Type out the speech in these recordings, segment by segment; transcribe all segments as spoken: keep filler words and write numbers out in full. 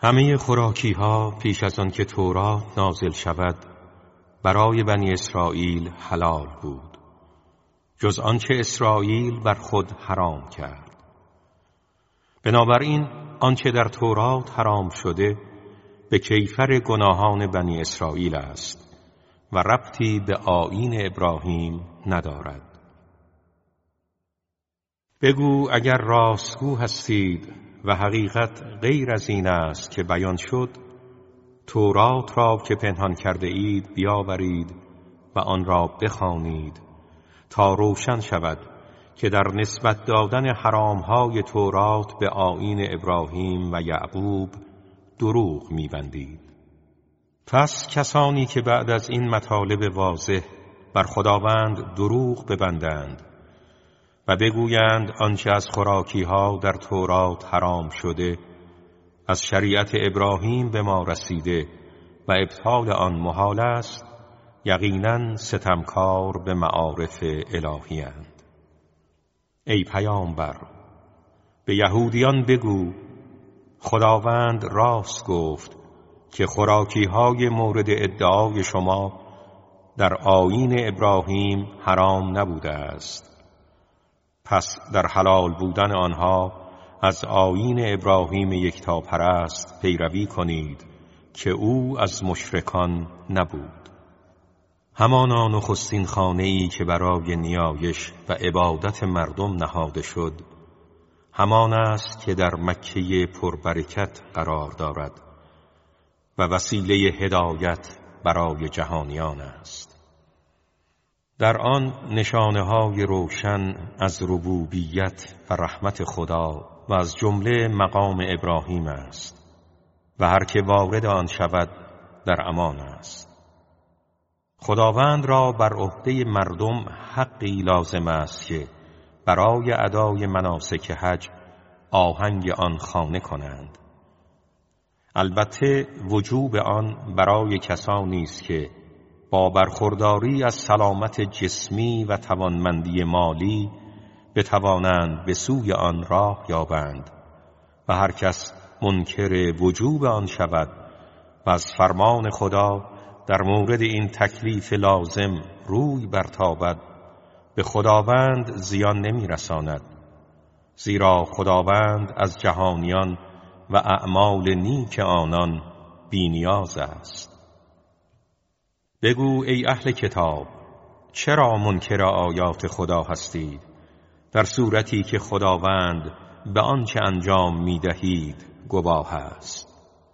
همه خوراکی ها پیش از آن که تورات نازل شود برای بنی اسرائیل حلال بود، جز آنچه اسرائیل بر خود حرام کرد. بنابراین آنچه در تورات حرام شده به کیفر گناهان بنی اسرائیل است و ربطی به آیین ابراهیم ندارد. بگو اگر راستگو هستید و حقیقت غیر از این است که بیان شد، تورات را که پنهان کرده اید بیاورید و آن را بخوانید تا روشن شود که در نسبت دادن حرامهای تورات به آیین ابراهیم و یعقوب دروغ می‌بندید. پس کسانی که بعد از این مطالب واضح بر خداوند دروغ ببندند و بگویند آنچه از خوراکی‌ها در تورات حرام شده از شریعت ابراهیم به ما رسیده و ابطال آن محال است، یقیناً ستمکار به معارف الهی اند. ای پیامبر، به یهودیان بگو خداوند راست گفت که خوراکی‌های مورد ادعای شما در آیین ابراهیم حرام نبوده است. پس در حلال بودن آنها از آیین ابراهیم یکتاپرست پیروی کنید که او از مشرکان نبود. همانا نخستین خانه‌ای که برای نیایش و عبادت مردم نهاده شد همان است که در مکه پربرکت قرار دارد و وسیله هدایت برای جهانیان است. در آن نشانه‌های روشن از ربوبیت و رحمت خدا و از جمله مقام ابراهیم است و هر که وارد آن شود در امان است. خداوند را بر عهده مردم حقی لازم است که برای ادای مناسک حج آهنگ آن خانه کنند. البته وجوب آن برای کسانی است که با برخورداری از سلامت جسمی و توانمندی مالی بتوانند به سوی آن راه یابند و هر کس منکر وجوب آن شود و از فرمان خدا در مورد این تکلیف لازم روی برتابد، به خداوند زیان نمی رساند، زیرا خداوند از جهانیان و اعمال نیک آنان بی‌نیاز است. بگو ای اهل کتاب، چرا منکر آیات خدا هستید در صورتی که خداوند به آنچه انجام می دهید گواه است؟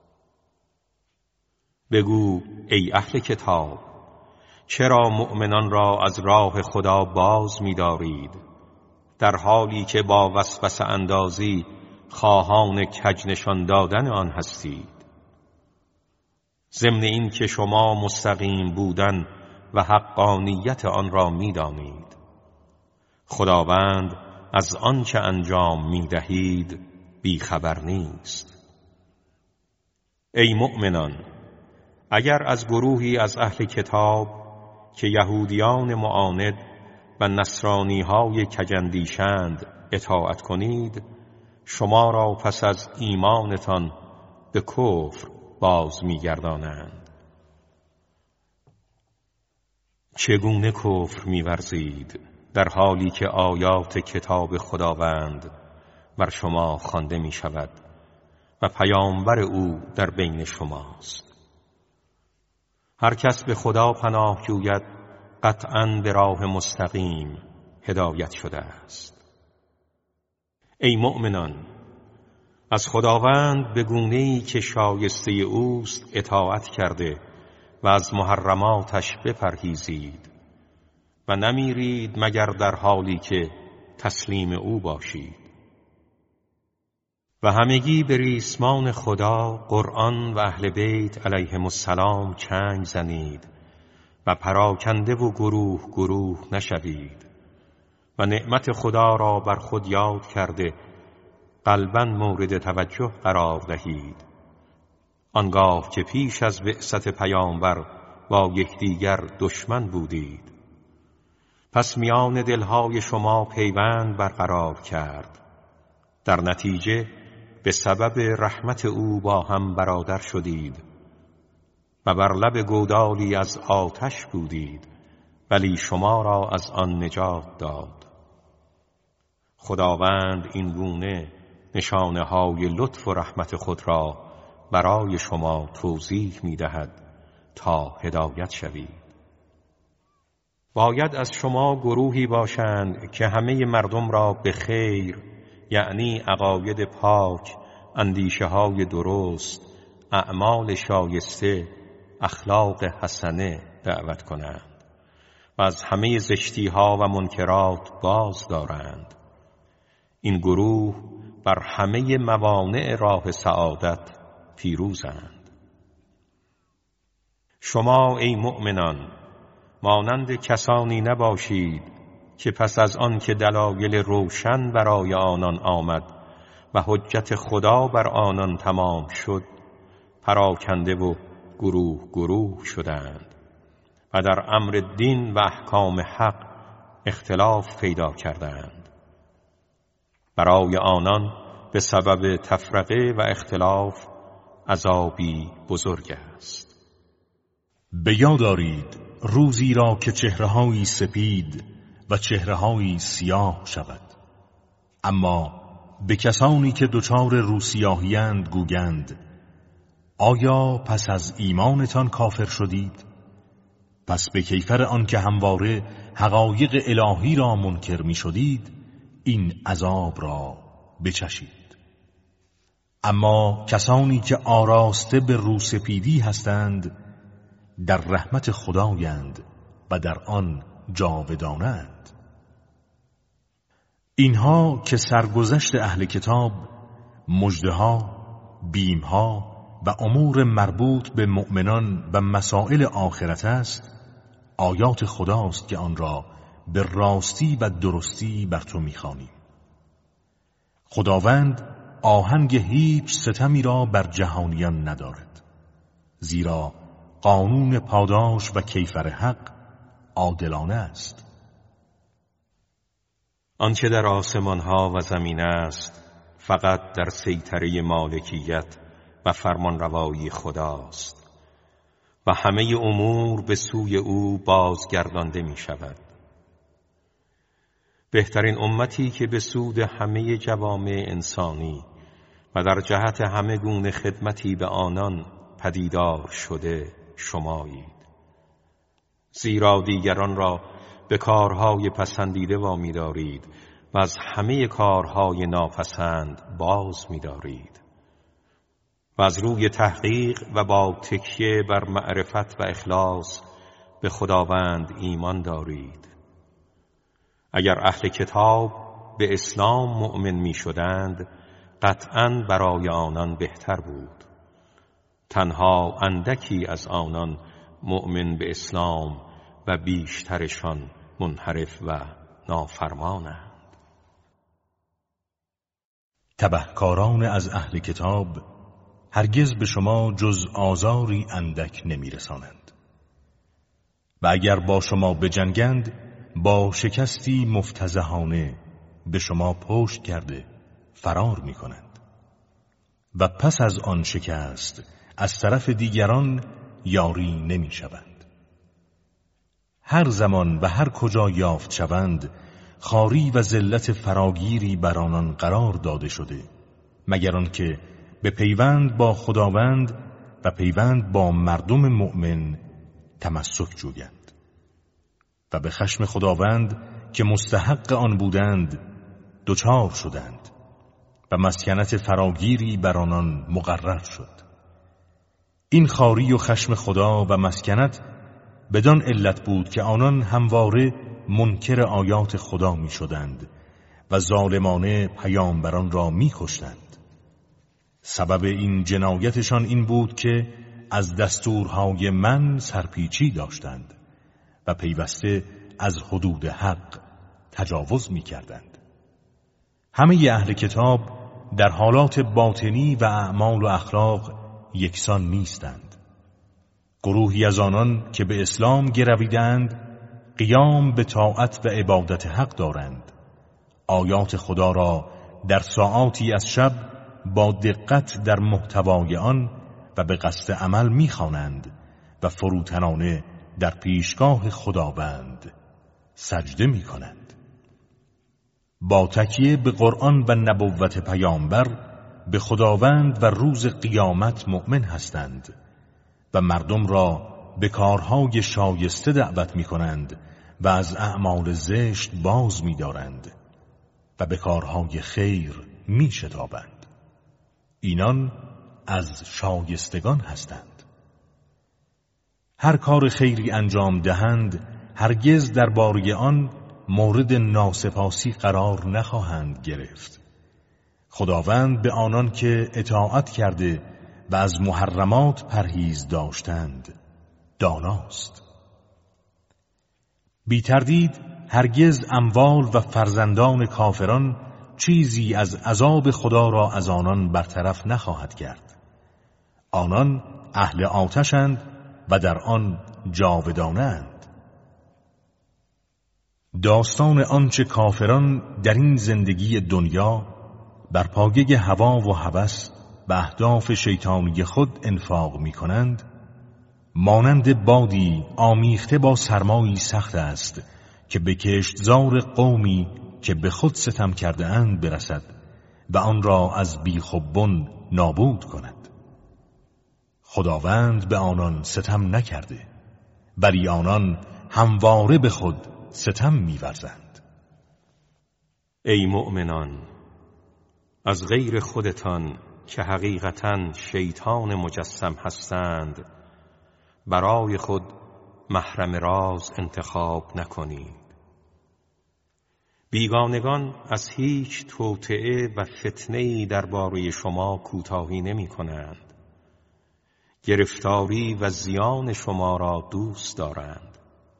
بگو ای اهل کتاب، چرا مؤمنان را از راه خدا باز می دارید در حالی که با وسوسه اندازی خواهان کج نشان دادن آن هستید؟ ضمن این که شما مستقیم بودن و حقانیت آن را می دانید. خداوند از آنچه انجام می دهید بیخبر نیست. ای مؤمنان، اگر از گروهی از اهل کتاب که یهودیان معاند و نصرانی های کجندیشند اطاعت کنید، شما را پس از ایمانتان به کفر باز می‌گردانند. چگونه کفر می‌ورزید در حالی که آیات کتاب خداوند بر شما خوانده می‌شود و پیامبر او در بین شماست؟ هر کس به خدا پناه جوید قطعاً به راه مستقیم هدایت شده است. ای مؤمنان، از خداوند به گونه‌ای که شایسته اوست اطاعت کرده و از محرماتش بپرهیزید و نمیرید مگر در حالی که تسلیم او باشید. و همگی به ریسمان خدا، قرآن و اهل بیت علیهم السلام چنگ زنید و پراکنده و گروه گروه نشوید و نعمت خدا را بر خود یاد کرده قلباً مورد توجه قرار دهید، آنگاه که پیش از بعثت پیامبر با یکدیگر دشمن بودید. پس میان دلهای شما پیوند برقرار کرد، در نتیجه به سبب رحمت او با هم برادر شدید و بر لب گودالی از آتش بودید، ولی شما را از آن نجات داد. خداوند این گونه نشانه های لطف و رحمت خود را برای شما توضیح می دهد تا هدایت شوید. باید از شما گروهی باشند که همه مردم را به خیر، یعنی عقاید پاک، اندیشه های درست، اعمال شایسته، اخلاق حسنه دعوت کنند و از همه زشتی ها و منکرات باز دارند. این گروه بر همه موانع راه سعادت پیروزند. شما ای مؤمنان مانند کسانی نباشید که پس از آن که دلایل روشن برای آنان آمد و حجت خدا بر آنان تمام شد، پراکنده و گروه گروه شدند و در امر دین و احکام حق اختلاف پیدا کردند. برای آنان به سبب تفرقه و اختلاف عذابی بزرگ است. به یاد دارید روزی را که چهره‌هایی سپید و چهره‌هایی سیاه شود، اما به کسانی که دچار روسیاهی‌اند گویند آیا پس از ایمانتان کافر شدید؟ پس به کیفر آن که همواره حقایق الهی را منکر می شدید این عذاب را بچشید. اما کسانی که آراسته به روسپیدی هستند در رحمت خدایند و در آن جاودانند. اینها که سرگذشت اهل کتاب، مژده‌ها، بیمها و امور مربوط به مؤمنان و مسائل آخرت است، آیات خداست که آن را به راستی و درستی بر تو می‌خوانیم. خداوند آهنگ هیچ ستمی را بر جهانیان ندارد، زیرا قانون پاداش و کیفر حق عادلانه است. آنچه در آسمان‌ها و زمین است فقط در سیطره مالکیت و فرمانروایی خداست و همه امور به سوی او بازگردانده می شود. بهترین امتی که به سود همه جوامع انسانی و در جهت همه گونه خدمتی به آنان پدیدار شده شمایید، زیرا دیگران را به کارهای پسندیده وامی دارید و از همه کارهای ناپسند باز می دارید و از روی تحقیق و با تکیه بر معرفت و اخلاص به خداوند ایمان دارید. اگر اهل کتاب به اسلام مؤمن می شدند قطعاً برای آنان بهتر بود. تنها اندکی از آنان مؤمن به اسلام و بیشترشان منحرف و نافرمانند. تبهکاران از اهل کتاب هرگز به شما جز آزاری اندک نمیرسانند و اگر با شما بجنگند با شکستی مفتضحانه به شما پشت کرده فرار میکنند و پس از آن شکست از طرف دیگران یاری نمیشوند. هر زمان و هر کجا یافت شوند خواری و ذلت فراگیری بر آنان قرار داده شده، مگر آنکه به پیوند با خداوند و پیوند با مردم مؤمن تمسک جویند و به خشم خداوند که مستحق آن بودند دچار شدند و مسکنت فراگیری بر آنان مقرر شد. این خواری و خشم خدا و مسکنت بدان علت بود که آنان همواره منکر آیات خدا می شدند و ظالمانه پیامبران را می کشتند. سبب این جنایتشان این بود که از دستورهای من سرپیچی داشتند و پیوسته از حدود حق تجاوز می کردند. همه اهل کتاب در حالات باطنی و اعمال و اخلاق یکسان نیستند. گروهی از آنان که به اسلام گرویدند قیام به طاعت و عبادت حق دارند، آیات خدا را در ساعاتی از شب با دقت در محتوای آن و به قصد عمل می‌خوانند و فروتنانه در پیشگاه خداوند سجده می‌کنند. با تکیه به قرآن و نبوت پیامبر به خداوند و روز قیامت مؤمن هستند و مردم را به کارهای شایسته دعوت می‌کنند و از اعمال زشت باز می‌دارند و به کارهای خیر می‌شتابند. اینان از شایستگان هستند. هر کار خیری انجام دهند هرگز درباره آن مورد ناسپاسی قرار نخواهند گرفت. خداوند به آنان که اطاعت کرده و از محرمات پرهیز داشتند داناست. بی تردید هرگز اموال و فرزندان کافران چیزی از عذاب خدا را از آنان برطرف نخواهد کرد. آنان اهل آتشند و در آن جاودانه‌اند. داستان آنچه کافران در این زندگی دنیا بر پایه هوا و هوس به اهداف شیطانی خود انفاق می کنند مانند بادی آمیخته با سرمایی سخت است که به کشتزار قومی که به خود ستم کرده اند برسد و آن را از بیخوبون نابود کند. خداوند به آنان ستم نکرده ولی آنان همواره به خود ستم می‌ورزند. ای مؤمنان، از غیر خودتان که حقیقتاً شیطان مجسم هستند برای خود محرم راز انتخاب نکنید. بیگانگان از هیچ توطئه و فتنه‌ای درباره شما کوتاهی نمی‌کنند. گرفتاری و زیان شما را دوست دارند.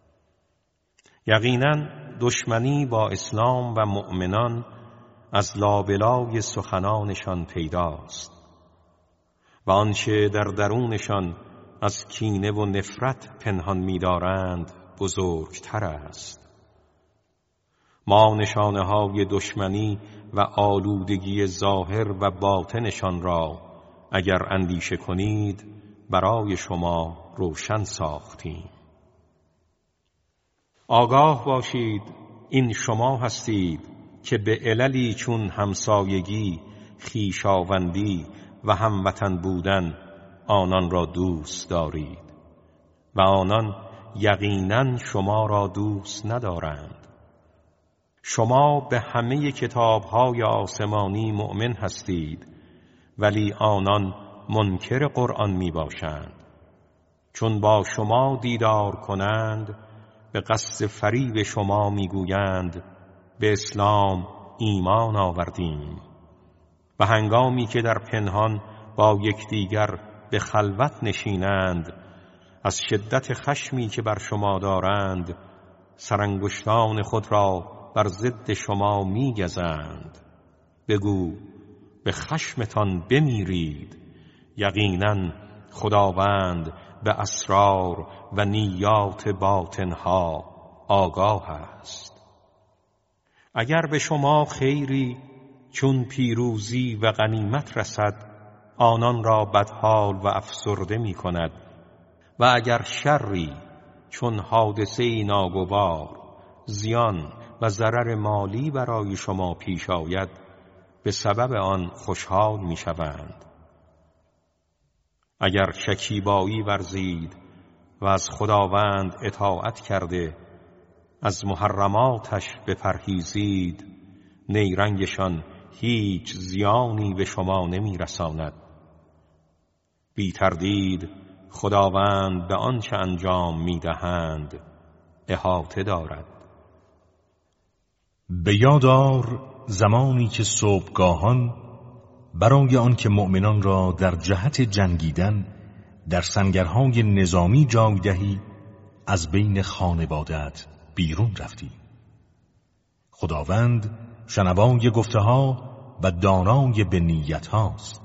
یقیناً دشمنی با اسلام و مؤمنان از لابلای سخنانشان پیداست و آنچه در درونشان از کینه و نفرت پنهان می‌دارند بزرگتر است. ما نشانه های دشمنی و آلودگی ظاهر و باطنشان را اگر اندیشه کنید برای شما روشن ساختیم. آگاه باشید این شما هستید که به عللی چون همسایگی، خویشاوندی و هموطن بودن آنان را دوست دارید و آنان یقیناً شما را دوست ندارند. شما به همه کتاب‌های آسمانی مؤمن هستید ولی آنان منکر قرآن می باشند. چون با شما دیدار کنند به قصد فریب شما می گویند به اسلام ایمان آوردیم و هنگامی که در پنهان با یکدیگر به خلوت نشینند از شدت خشمی که بر شما دارند سرانگشتان خود را بر ضد شما می گزند. بگو به خشمتان بمیرید، یقیناً خداوند به اسرار و نیات باطنها آگاه است. اگر به شما خیری چون پیروزی و غنیمت رسد آنان را بدحال و افسرده می کند و اگر شری چون حادثه ناگوار، زیان و ضرر مالی برای شما پیش آید به سبب آن خوشحال می شوند. اگر شکیبایی ورزید و از خداوند اطاعت کرده از محرماتش بپرهیزید نیرنگشان هیچ زیانی به شما نمی رساند. بی تردید خداوند به آنچه انجام می دهند احاطه دارد. به یاد آر زمانی که صبحگاهان برای آن که مؤمنان را در جهت جنگیدن در سنگرهای نظامی جای دهی از بین خانواده‌ات بیرون رفتی. خداوند شنوای گفته ها و دانای به نیت هاست.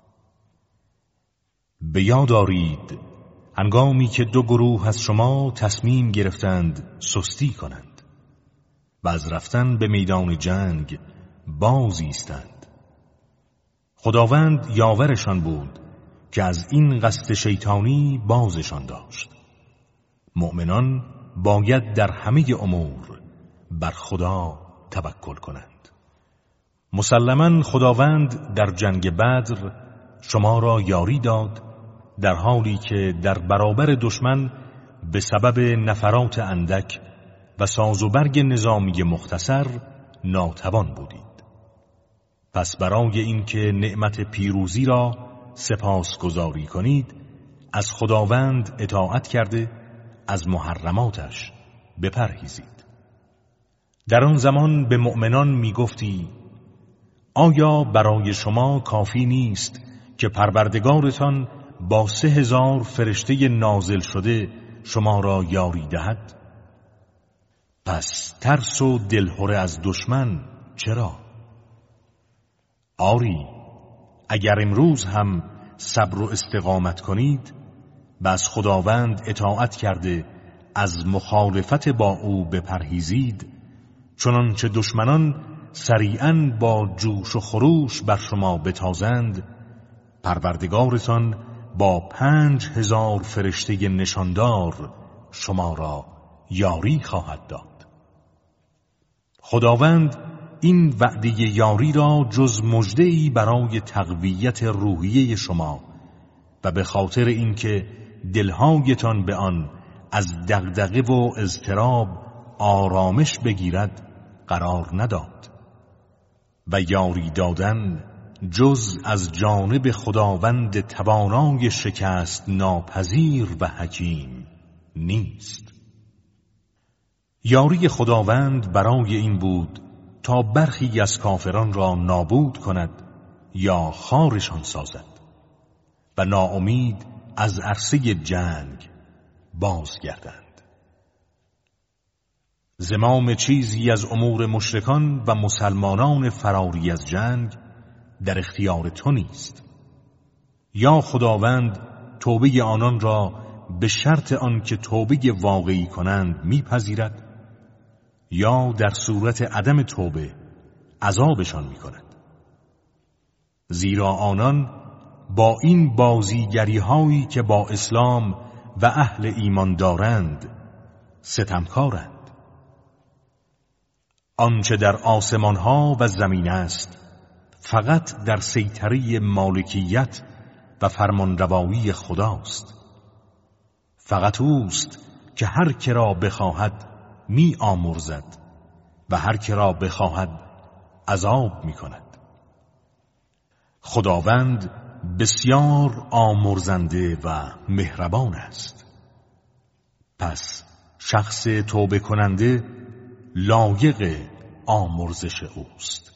به یاد آرید هنگامی که دو گروه از شما تصمیم گرفتند سستی کنند و از رفتن به میدان جنگ باز ایستند. خداوند یاورشان بود که از این قصد شیطانی بازشان داشت. مؤمنان باید در همه امور بر خدا توکل کنند. مسلماً خداوند در جنگ بدر شما را یاری داد، در حالی که در برابر دشمن به سبب نفرات اندک و ساز و برگ نظامی مختصر ناتوان بودید. پس برای اینکه نعمت پیروزی را سپاسگزاری کنید، از خداوند اطاعت کرده از محرماتش بپرهیزید. در آن زمان به مؤمنان می گفتی: آیا برای شما کافی نیست که پروردگارتان با سه هزار فرشته نازل شده شما را یاری دهد؟ پس ترس و دلهره از دشمن چرا؟ آری، اگر امروز هم صبر و استقامت کنید و از خداوند اطاعت کرده از مخالفت با او بپرهیزید، چنانچه دشمنان سریعاً با جوش و خروش بر شما بتازند، پروردگارتان با پنج هزار فرشته نشاندار شما را یاری خواهد داد. خداوند این وعده یاری را جز مژده‌ای برای تقویت روحیه شما و به خاطر اینکه دلهایتان به آن از دغدغه و اضطراب آرامش بگیرد قرار نداد و یاری دادن جز از جانب خداوند توانای شکست ناپذیر و حکیم نیست. یاری خداوند برای این بود تا برخی از کافران را نابود کند یا خارشان سازد و ناامید از عرصه جنگ بازگردند. زمام چیزی از امور مشرکان و مسلمانان فراری از جنگ در اختیار تو نیست. یا خداوند توبه آنان را به شرط آن که توبه واقعی کنند میپذیرد، یا در صورت عدم توبه عذابشان میکند. زیرا آنان با این بازیگری هایی که با اسلام و اهل ایمان دارند ستمکارند. آنچه در آسمان ها و زمین است فقط در سیطره مالکیت و فرمانروایی خداست. فقط اوست که هر که را بخواهد می آمرزد و هر که را بخواهد عذاب می کند. خداوند بسیار آمرزنده و مهربان است. پس شخص توبه کننده لایق آمرزش اوست.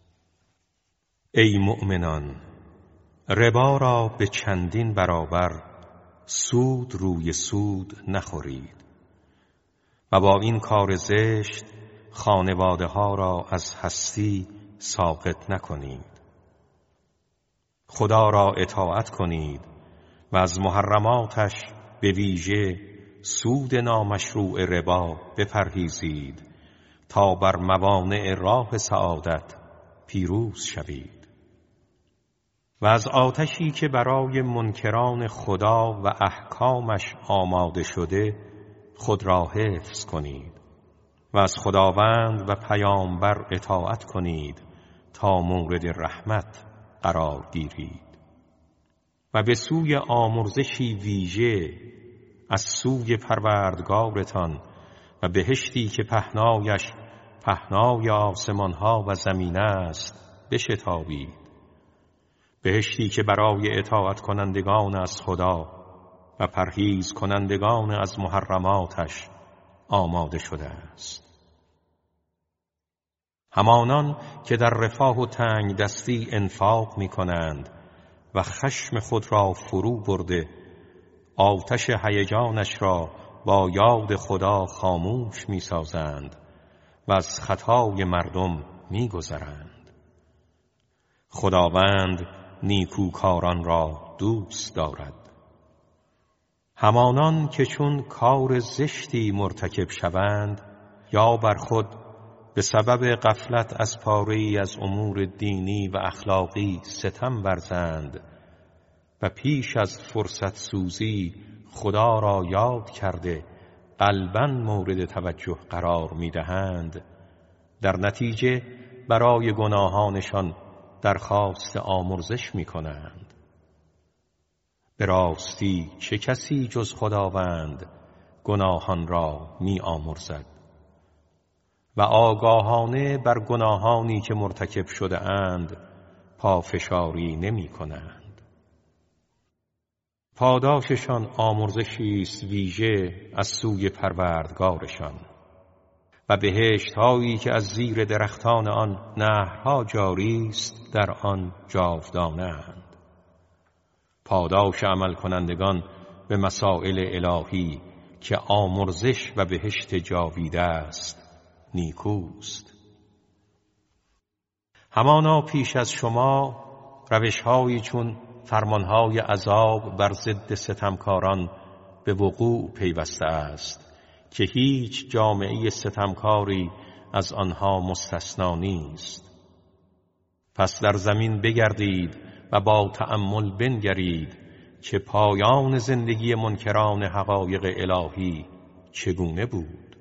ای مؤمنان، ربا را به چندین برابر سود روی سود نخورید و با این کار زشت خانواده ها را از هستی ساقط نکنید. خدا را اطاعت کنید و از محرماتش به ویژه سود نامشروع ربا بپرهیزید تا بر موانع راه سعادت پیروز شوید. و از آتشی که برای منکران خدا و احکامش آماده شده خود را حفظ کنید و از خداوند و پیامبر اطاعت کنید تا مورد رحمت قرار گیرید و به سوی آمرزشی ویژه از سوی پروردگارتان و بهشتی که پهنایش پهنای آسمانها و زمین است بشتابید. بهشتی که برای اطاعت کنندگان از خدا و پرهیز کنندگان از محرماتش آماده شده است. همانان که در رفاه و تنگ دستی انفاق می کنند و خشم خود را فرو برده آتش هیجانش را با یاد خدا خاموش می سازند و از خطای مردم می گذرند. خداوند نیکوکاران را دوست دارد. همانان که چون کار زشتی مرتکب شوند یا بر خود به سبب غفلت از پاره‌ای از امور دینی و اخلاقی ستم ورزند و پیش از فرصت سوزی خدا را یاد کرده قلباً مورد توجه قرار می‌دهند، در نتیجه برای گناهانشان درخواست آمرزش می‌کنند. به راستی چه کسی جز خداوند گناهان را می‌آمرزد و آگاهانه بر گناهانی که مرتکب شده اند پافشاری نمی‌کنند. پاداششان آمرزشی است ویژه از سوی پروردگارشان و بهشت‌هایی که از زیر درختان آن نهرها جاری است در آن جاودانه‌اند. پاداش عمل کنندگان به مسائل الهی که آمرزش و بهشت جاویده است نیکوست. همانا پیش از شما روش‌هایی چون فرمانهای عذاب بر ضد ستمکاران به وقوع پیوسته است که هیچ جامعه ستمکاری از آنها مستثنا نیست. پس در زمین بگردید و با تأمل بنگرید که پایان زندگی منکران حقایق الهی چگونه بود.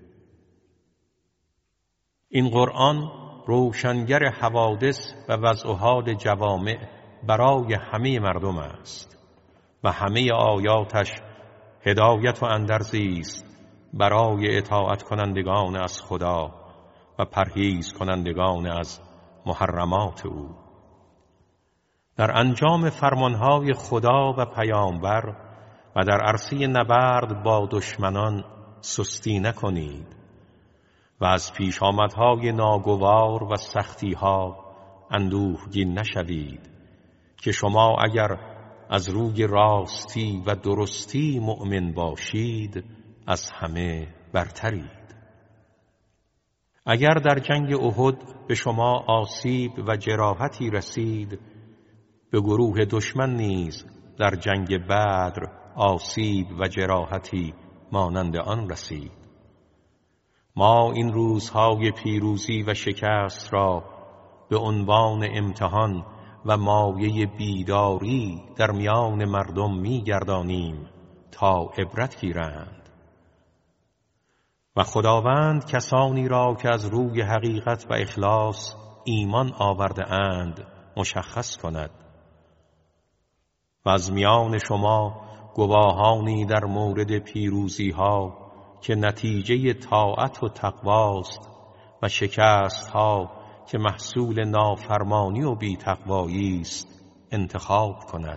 این قرآن روشنگر حوادث و وضع و حال جوامع برای همه مردم است و همه آیاتش هدایت و اندرزی است برای اطاعت کنندگان از خدا و پرهیز کنندگان از محرمات او. در انجام فرمانهای خدا و پیامبر و در عرصه نبرد با دشمنان سستی نکنید و از پیش آمدهای ناگوار و سختیها اندوهگین نشوید که شما اگر از روی راستی و درستی مؤمن باشید از همه برترید. اگر در جنگ احد به شما آسیب و جراحتی رسید، به گروه دشمن نیز در جنگ بدر آسیب و جراحتی مانند آن رسید. ما این روزهای پیروزی و شکست را به عنوان امتحان و مایه بیداری در میان مردم می‌گردانیم تا عبرت گیرند و خداوند کسانی را که از روی حقیقت و اخلاص ایمان آورده اند مشخص کند و از میان شما گواهانی در مورد پیروزی ها که نتیجه طاعت و تقواست و شکست ها که محصول نافرمانی و بی تقوایی است انتخاب کند.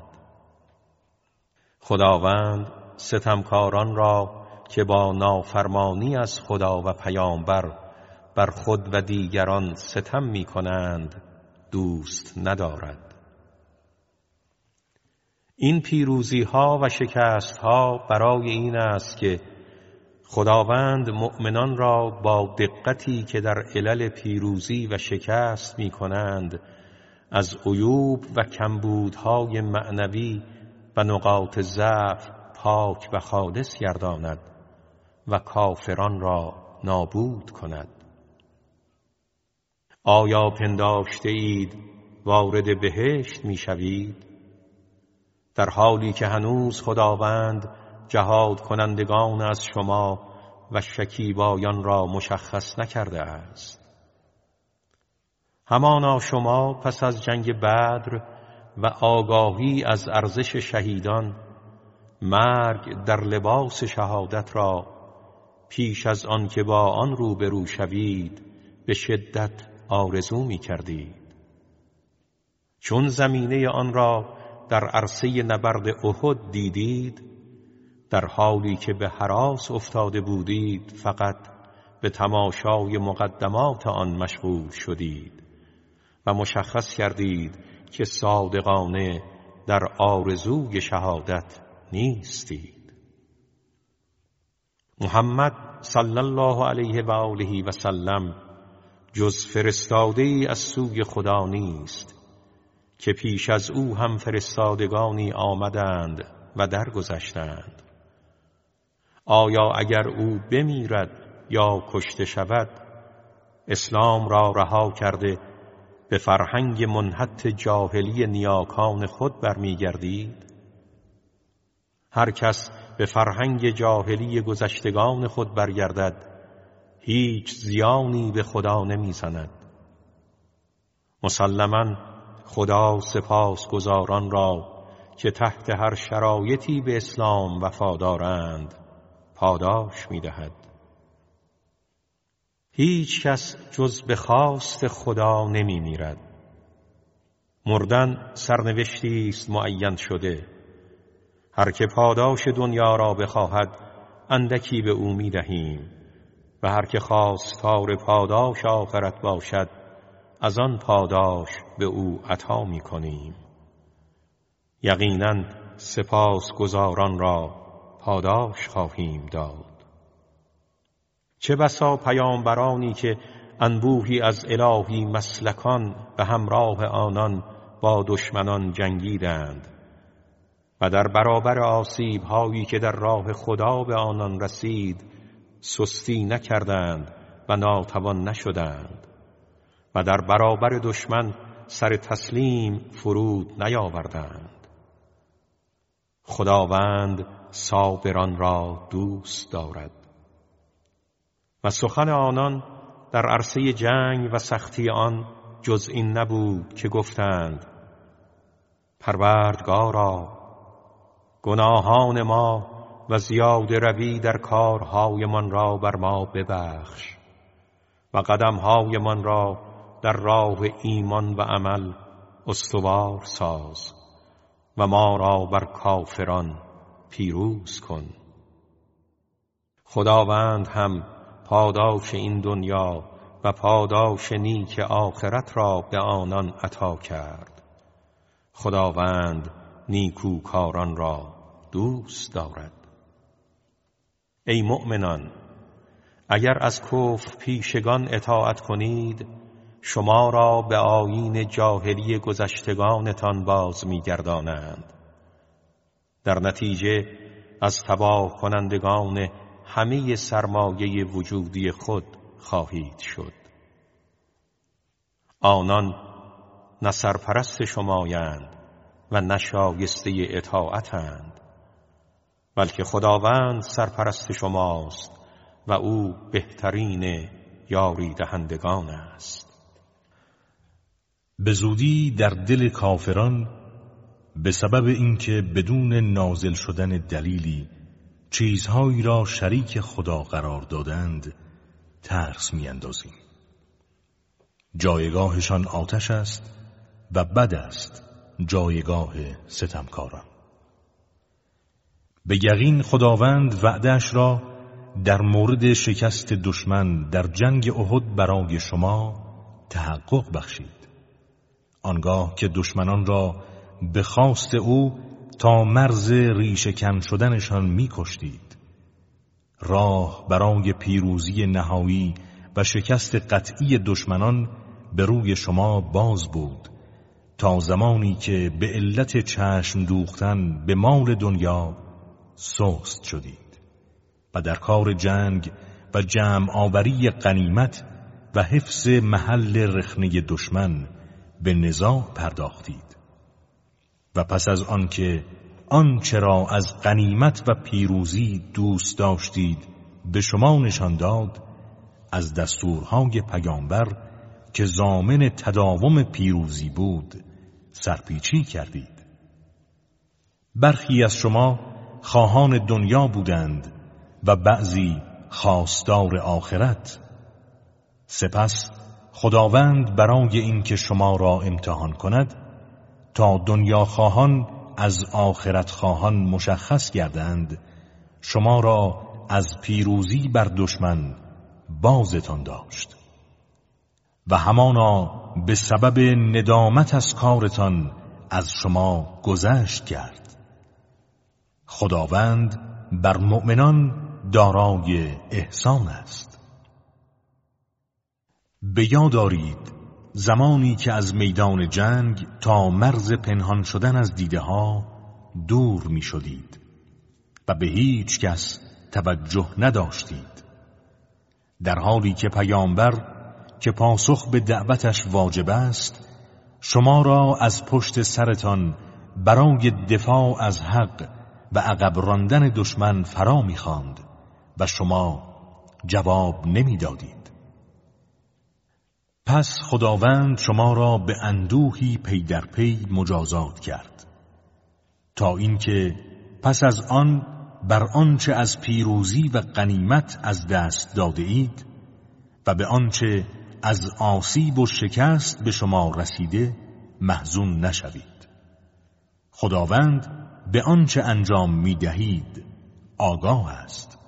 خداوند ستمکاران را که با نافرمانی از خدا و پیامبر بر خود و دیگران ستم می کنند دوست ندارد. این پیروزی ها و شکست ها برای این است که خداوند مؤمنان را با دقتی که در علل پیروزی و شکست می کنند از عیوب و کمبودهای معنوی و نقاط ضعف پاک و خالص گرداند و کافران را نابود کند. آیا پنداشته اید وارد بهشت می شوید؟ در حالی که هنوز خداوند جهاد کنندگان از شما و شکیبایان را مشخص نکرده است. همانا شما پس از جنگ بدر و آگاهی از ارزش شهیدان مرگ در لباس شهادت را پیش از آن که با آن روبرو شوید به شدت آرزو می کردید. چون زمینه آن را در عرصه نبرد احد دیدید، در حالی که به هراس افتاده بودید فقط به تماشای مقدمات آن مشغول شدید و مشخص کردید که صادقانه در آرزوی شهادت نیستید. محمد صلی الله علیه و آله و سلم جز فرستاده‌ای از سوی خدا نیست که پیش از او هم فرستادگانی آمدند و درگذشتند. آیا اگر او بمیرد یا کشته شود اسلام را رها کرده به فرهنگ منحط جاهلی نیاکان خود برمیگردید؟ هر کس به فرهنگ جاهلی گذشتگان خود برگردد هیچ زیانی به خدا نمیزند. مسلماً خدا سپاسگزاران را که تحت هر شرایطی به اسلام وفادارند پاداش می‌دهد. هیچ کس جز به خواست خدا نمی میرد. مردن سرنوشتی است معین شده. هر که پاداش دنیا را بخواهد اندکی به او می دهیم و هر که خواستار پاداش آخرت باشد از آن پاداش به او عطا می کنیم. یقیناً سپاسگزاران را پاداش خواهیم داد. چه بسا پیامبرانی که انبوهی از الهی مسلکان به همراه آنان با دشمنان جنگیدند و در برابر آسیب‌هایی که در راه خدا به آنان رسید سستی نکردند و ناتوان نشدند و در برابر دشمن سر تسلیم فرود نیاوردند. خداوند صابران را دوست دارد. و سخن آنان در عرصه جنگ و سختی آن جز این نبود که گفتند پروردگارا گناهان ما و زیاده روی در کارهایمان را بر ما ببخش و قدمهایمان را در راه ایمان و عمل استوار ساز و ما را بر کافران پیروز کن. خداوند هم پاداش این دنیا و پاداش نیک آخرت را به آنان عطا کرد. خداوند نیکوکاران را دوست دارد. ای مؤمنان، اگر از کفر پیشگان اطاعت کنید شما را به آیین جاهلی گذشتگانتان باز می‌گردانند. در نتیجه از تباه کنندگان همه سرمایه وجودی خود خواهید شد. آنان نه سرپرست شمایند و نه شایسته اطاعتند، بلکه خداوند سرپرست شماست و او بهترین یاری دهندگان است. به زودی در دل کافران به سبب اینکه بدون نازل شدن دلیلی چیزهایی را شریک خدا قرار دادند ترس می‌اندازیم. جایگاهشان آتش است و بد است جایگاه ستمکاران. به یقین خداوند وعده‌اش را در مورد شکست دشمن در جنگ احد برای شما تحقق بخشید. آنگاه که دشمنان را به خواست او تا مرز ریشه‌کن شدنشان می‌کشتید. راه برای پیروزی نهایی و شکست قطعی دشمنان به روی شما باز بود تا زمانی که به علت چشم دوختن به مال دنیا سست شدید و در کار جنگ و جمع آوری غنیمت و حفظ محل رخنه دشمن به نزاع پرداختید. و پس از آنکه آنچه را از غنیمت و پیروزی دوست داشتید به شما نشان داد، از دستورهای پیامبر که ضامن تداوم پیروزی بود سرپیچی کردید. برخی از شما خواهان دنیا بودند و بعضی خواستار آخرت. سپس خداوند برای اینکه شما را امتحان کند تا دنیا خواهان از آخرت خواهان مشخص گردند شما را از پیروزی بر دشمن بازتان داشت و همانا به سبب ندامت از کارتان از شما گذشت کرد. خداوند بر مؤمنان دارای احسان است. به یاد دارید زمانی که از میدان جنگ تا مرز پنهان شدن از دیده ها دور می شدید و به هیچ کس توجه نداشتید، در حالی که پیامبر که پاسخ به دعوتش واجب است شما را از پشت سرتان برای دفاع از حق و عقب راندن دشمن فرا می‌خواند و شما جواب نمی‌دادید. پس خداوند شما را به اندوهی پی در پی مجازات کرد تا اینکه پس از آن بر آنچه از پیروزی و غنیمت از دست داده اید و به آنچه از آسیب و شکست به شما رسیده محزون نشوید. خداوند به آنچه انجام می دهید آگاه است.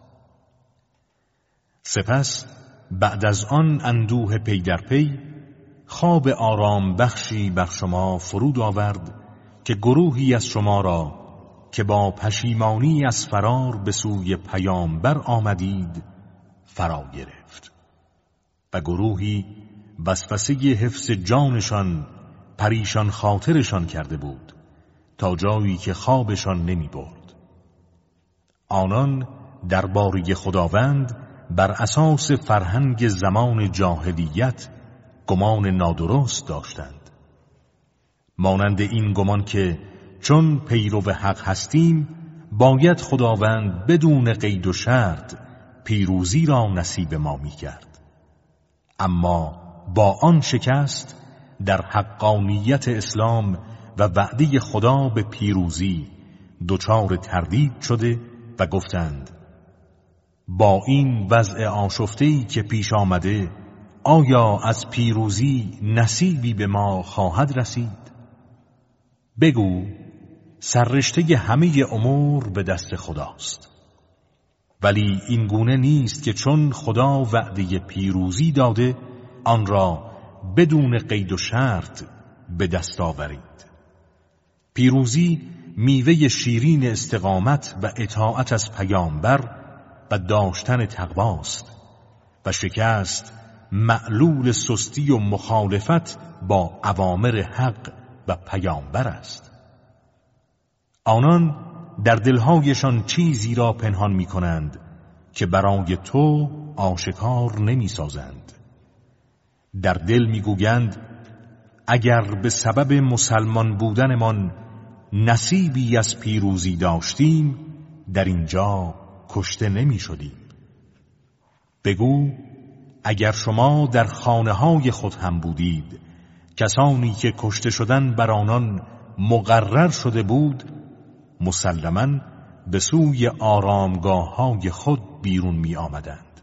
سپس بعد از آن اندوه پی در پی خواب آرام بخشی بر شما فرود آورد که گروهی از شما را که با پشیمانی از فرار به سوی پیامبر آمدید فرا گرفت و گروهی وسوسه حفظ جانشان پریشان خاطرشان کرده بود تا جایی که خوابشان نمی برد. آنان درباره خداوند بر اساس فرهنگ زمان جاهلیت گمان نادرست داشتند، مانند این گمان که چون پیرو حق هستیم باید خداوند بدون قید و شرط پیروزی را نصیب ما می کرد. اما با آن شکست در حقانیت اسلام و وعده خدا به پیروزی دچار تردید شده و گفتند با این وضع آشفته‌ای که پیش آمده آیا از پیروزی نصیبی به ما خواهد رسید؟ بگو سررشته همه امور به دست خداست، ولی این گونه نیست که چون خدا وعده پیروزی داده آن را بدون قید و شرط به دست آورید. پیروزی میوه شیرین استقامت و اطاعت از پیامبر و داشتن تقواست و شکست معلول سستی و مخالفت با اوامر حق و پیامبر است. آنان در دلهایشان چیزی را پنهان می کنند که برای تو آشکار نمی سازند. در دل می گویند اگر به سبب مسلمان بودنمان نصیبی از پیروزی داشتیم در اینجا کشته نمی شدیم. بگو اگر شما در خانه های خود هم بودید کسانی که کشته شدن بر آنان مقرر شده بود مسلماً به سوی آرامگاه های خود بیرون می آمدند.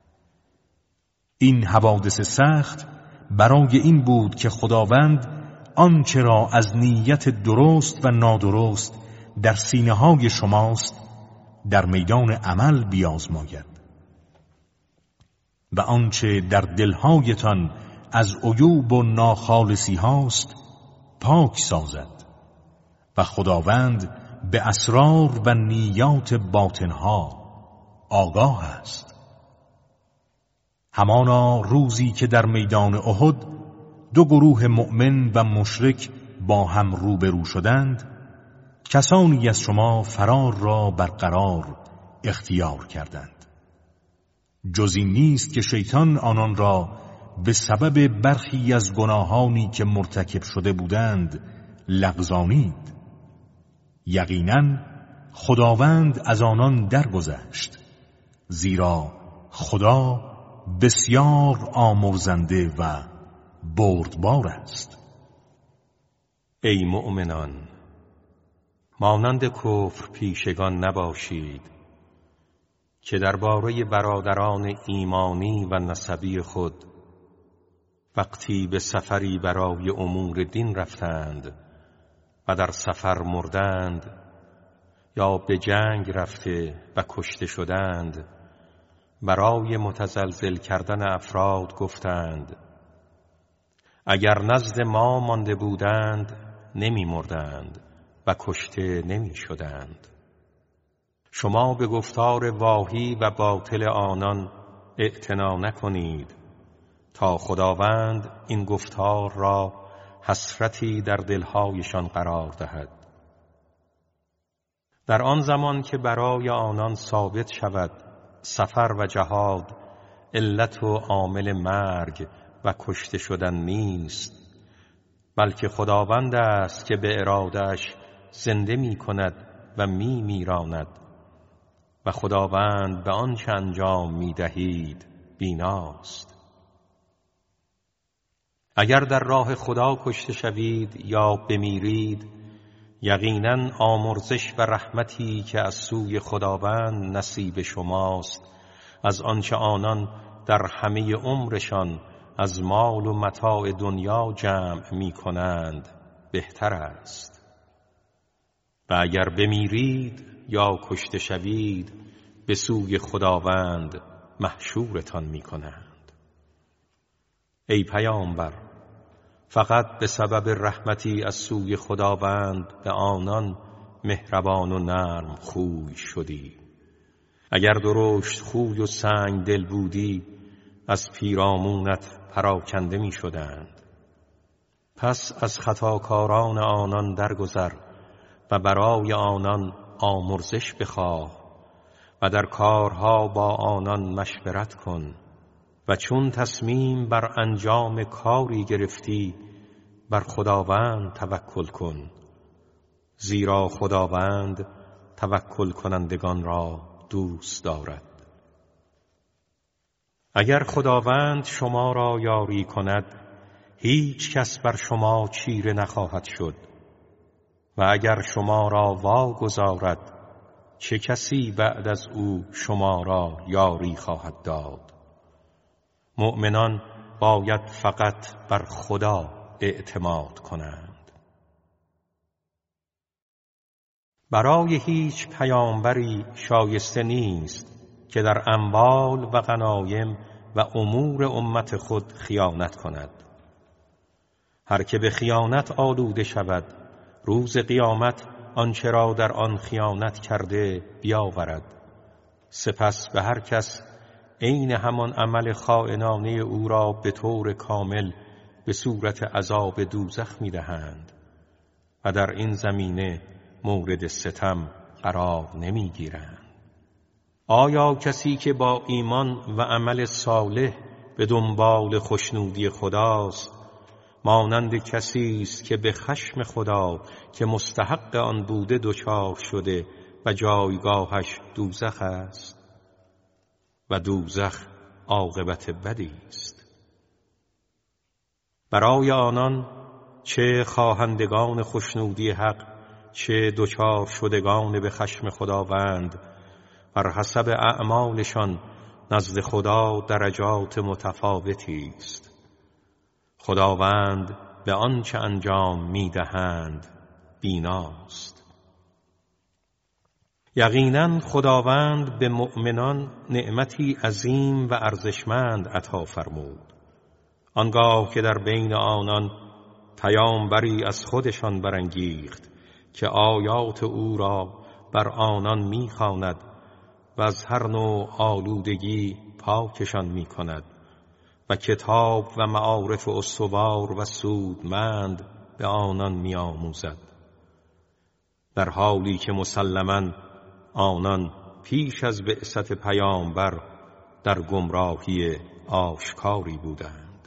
این حوادث سخت برای این بود که خداوند آنچه را از نیت درست و نادرست در سینه های شماست در میدان عمل بیازماید و آنچه در دلهایتان از عیوب و ناخالصی هاست پاک سازد و خداوند به اسرار و نیات باطنها آگاه است. همانا روزی که در میدان احد دو گروه مؤمن و مشرک با هم روبرو شدند کسانی از شما فرار را برقرار اختیار کردند. جز این نیست که شیطان آنان را به سبب برخی از گناهانی که مرتکب شده بودند لغزانید. یقیناً خداوند از آنان درگذشت، زیرا خدا بسیار آمرزنده و بردبار است. ای مؤمنان، مانند کفر پیشگان نباشید که درباره برادران ایمانی و نسبی خود وقتی به سفری برای امور دین رفتند و در سفر مردند یا به جنگ رفته و کشته شدند برای متزلزل کردن افراد گفتند اگر نزد ما مانده بودند نمی مردند و کشته نمی شدند. شما به گفتار واهی و باطل آنان اعتنا نکنید تا خداوند این گفتار را حسرتی در دلهایشان قرار دهد. در آن زمان که برای آنان ثابت شود سفر و جهاد علت و عامل مرگ و کشته شدن نیست، بلکه خداوند است که به ارادهش زنده می کند و می میراند و خداوند به آنچه انجام می دهید بیناست. اگر در راه خدا کشته شوید یا بمیرید، یقیناً آمرزش و رحمتی که از سوی خداوند نصیب شماست از آنچه آنان در همه عمرشان از مال و متاع دنیا جمع می کنند بهتر است. و اگر بمیرید یا کشته شوید به سوی خداوند محشورتان می کنند. ای پیامبر، فقط به سبب رحمتی از سوی خداوند به آنان مهربان و نرم خوی شدی. اگر درشت خوی و سنگ دل بودی از پیرامونت پراکنده می شدند. پس از خطاکاران آنان درگذر و برای آنان آمرزش بخواه و در کارها با آنان مشورت کن و چون تصمیم بر انجام کاری گرفتی بر خداوند توکل کن، زیرا خداوند توکل کنندگان را دوست دارد. اگر خداوند شما را یاری کند هیچ کس بر شما چیره نخواهد شد و اگر شما را واگذارد چه کسی بعد از او شما را یاری خواهد داد. مؤمنان باید فقط بر خدا اعتماد کنند. برای هیچ پیامبری شایسته نیست که در اموال و غنایم و امور امت خود خیانت کند. هر که به خیانت آلوده شود روز قیامت آنچه را در آن خیانت کرده بیاورد، سپس به هر کس عین همان عمل خائنانه او را به طور کامل به صورت عذاب دوزخ می‌دهند و در این زمینه مورد ستم قرار نمی‌گیرند. آیا کسی که با ایمان و عمل صالح به دنبال خوشنودی خداست مانند کسی است که به خشم خدا که مستحق آن بوده دچار شده و جایگاهش دوزخ است؟ و دوزخ عاقبت بدی است. برای آنان چه خواهندگان خوشنودی حق چه دچار شدگان به خشم خداوند بر حسب اعمالشان نزد خدا درجات متفاوتی است. خداوند به آنچه انجام می‌دهند بیناست. یقیناً خداوند به مؤمنان نعمتی عظیم و ارزشمند عطا فرمود. آنگاه که در بین آنان پیامبری از خودشان برانگیخت که آیات او را بر آنان می‌خواند و از هر نوع آلودگی پاکشان می‌کند و کتاب و معارف استوار و سودمند به آنان می‌آموزد، در حالی که مسلماً آنان پیش از بعثت پیامبر در گمراهی آشکاری بودند.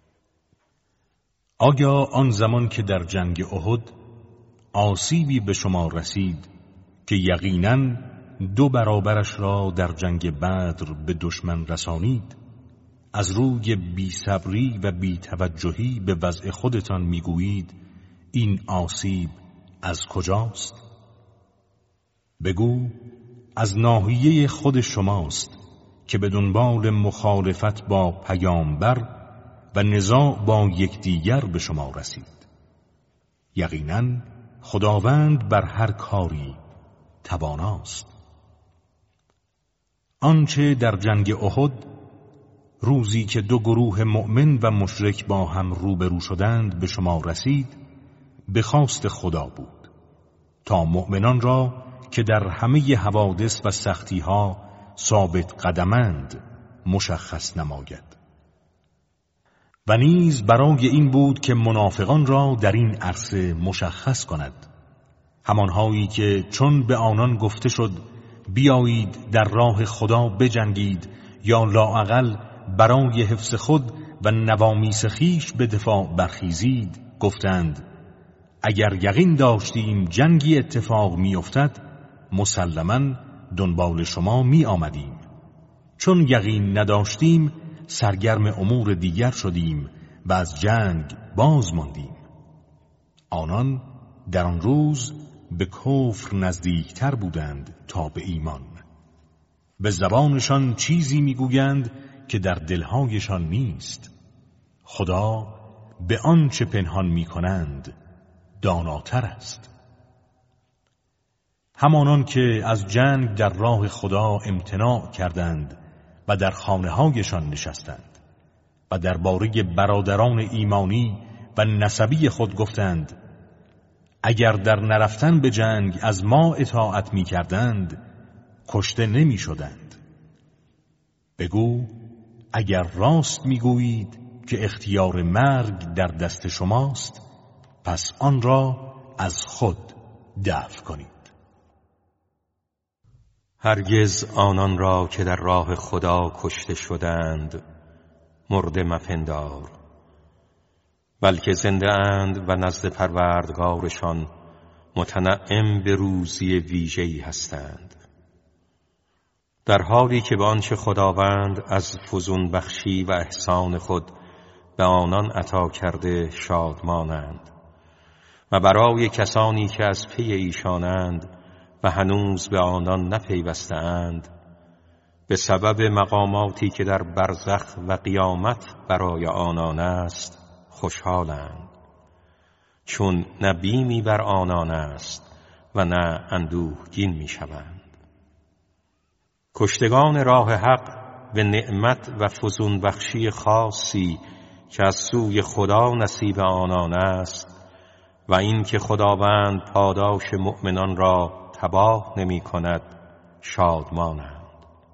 آیا آن زمان که در جنگ احد آسیبی به شما رسید که یقیناً دو برابرش را در جنگ بدر به دشمن رسانید، از روی بی‌صبری و بی‌توجهی به وضع خودتان میگویید این آسیب از کجاست؟ بگو از ناحیه خود شماست که به دنبال مخالفت با پیامبر و نزاع با یکدیگر به شما رسید. یقیناً خداوند بر هر کاری تواناست. آنچه در جنگ احد روزی که دو گروه مؤمن و مشرک با هم روبرو شدند به شما رسید به خواست خدا بود تا مؤمنان را که در همه حوادث و سختی‌ها ثابت قدمند مشخص نماید و نیز برای این بود که منافقان را در این عرصه مشخص کند، همانهایی که چون به آنان گفته شد بیایید در راه خدا بجنگید یا لااقل برای حفظ خود و نوامیس خویش به دفاع برخیزید گفتند اگر یقین داشتیم جنگی اتفاق می افتد مسلماً دنبال شما می آمدیم. چون یقین نداشتیم سرگرم امور دیگر شدیم و از جنگ باز ماندیم. آنان در آن روز به کفر نزدیکتر بودند تا به ایمان. به زبانشان چیزی میگویند که در دلهایشان نیست. خدا به آنچه پنهان میکنند داناتر است. همانان که از جنگ در راه خدا امتناع کردند و در خانه‌هایشان نشستند و درباره برادران ایمانی و نسبی خود گفتند اگر در نرفتن به جنگ از ما اطاعت می کردند کشته نمی شدند. بگو اگر راست می گویید که اختیار مرگ در دست شماست پس آن را از خود دفع کنید. هرگز آنان را که در راه خدا کشته شدند مرده مپندار، بلکه زنده اند و نزد پروردگارشان متنعم به روزی ویژه‌ای هستند، در حالی که به آنچه خداوند از فزون بخشی و احسان خود به آنان عطا کرده شادمانند و برای کسانی که از پی ایشانند و هنوز به آنان نپیوسته‌اند به سبب مقاماتی که در برزخ و قیامت برای آنان است خوشحالند، چون نه بیمی بر آنان است و نه اندوهگین می شوند. کشتگان راه حق به نعمت و فزون بخشی خاصی که از سوی خدا نصیب آنان است و این که خداوند پاداش مؤمنان را تباه نمی کند شادمانند.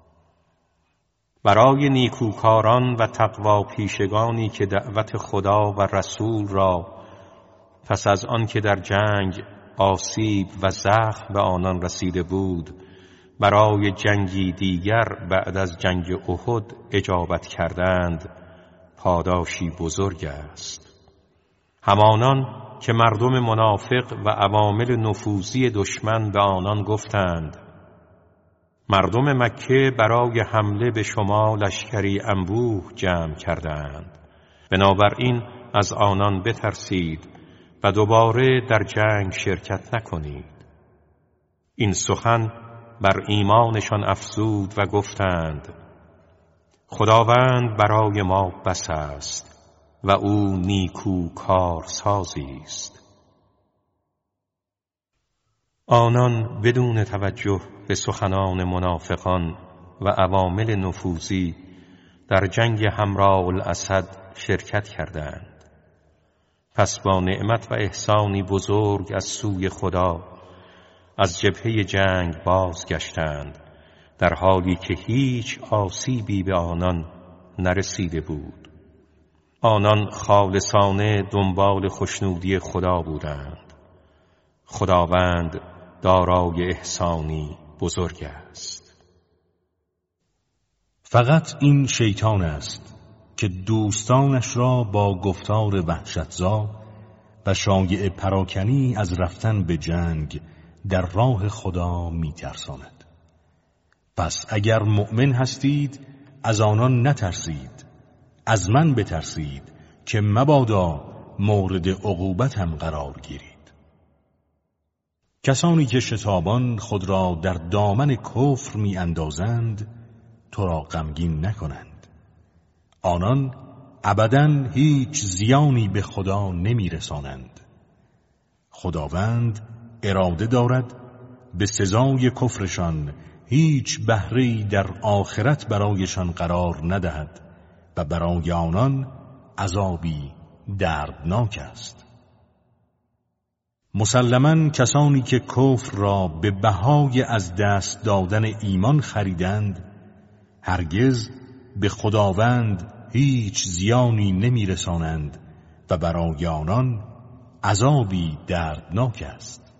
برای نیکوکاران و تقوا پیشگانی که دعوت خدا و رسول را پس از آن که در جنگ آسیب و زخم به آنان رسیده بود برای جنگی دیگر بعد از جنگ احد اجابت کردند پاداشی بزرگ است. همانان که مردم منافق و عوامل نفوذی دشمن به آنان گفتند مردم مکه برای حمله به شما لشکری انبوه جمع کردند، بنابراین از آنان بترسید و دوباره در جنگ شرکت نکنید. این سخن بر ایمانشان افزود و گفتند خداوند برای ما بس است و او نیکو کارسازی است. آنان بدون توجه به سخنان منافقان و عوامل نفوذی در جنگ حمراء الاسد شرکت کردند. پس با نعمت و احسانی بزرگ از سوی خدا از جبهه جنگ بازگشتند، در حالی که هیچ آسیبی به آنان نرسیده بود. آنان خالصانه دنبال خوشنودی خدا بودند. خداوند دارای احسانی بزرگ است. فقط این شیطان است که دوستانش را با گفتار وحشتزا و شایعه پراکنی از رفتن به جنگ در راه خدا می‌ترساند. پس اگر مؤمن هستید از آنان نترسید، از من بترسید که مبادا مورد عقوبتم قرار گیرید. کسانی که شتابان خود را در دامن کفر می اندازند تو را غمگین نکنند. آنان ابداً هیچ زیانی به خدا نمی رسانند. خداوند اراده دارد به سزای کفرشان هیچ بهره‌ای در آخرت برایشان قرار ندهد و برای آنان عذابی دردناک است. مسلماً کسانی که کفر را به بهای از دست دادن ایمان خریدند هرگز به خداوند هیچ زیانی نمی رسانند و برای آنان عذابی دردناک است.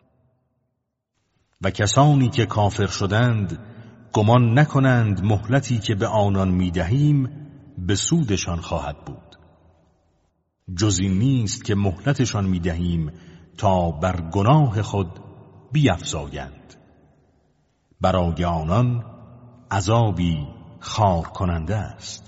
و کسانی که کافر شدند گمان نکنند مهلتی که به آنان می دهیم به سودشان خواهد بود. جز این نیست که مهلتشان می‌دهیم تا بر گناه خود بیفزایند. برای آنان عذابی خار کننده است.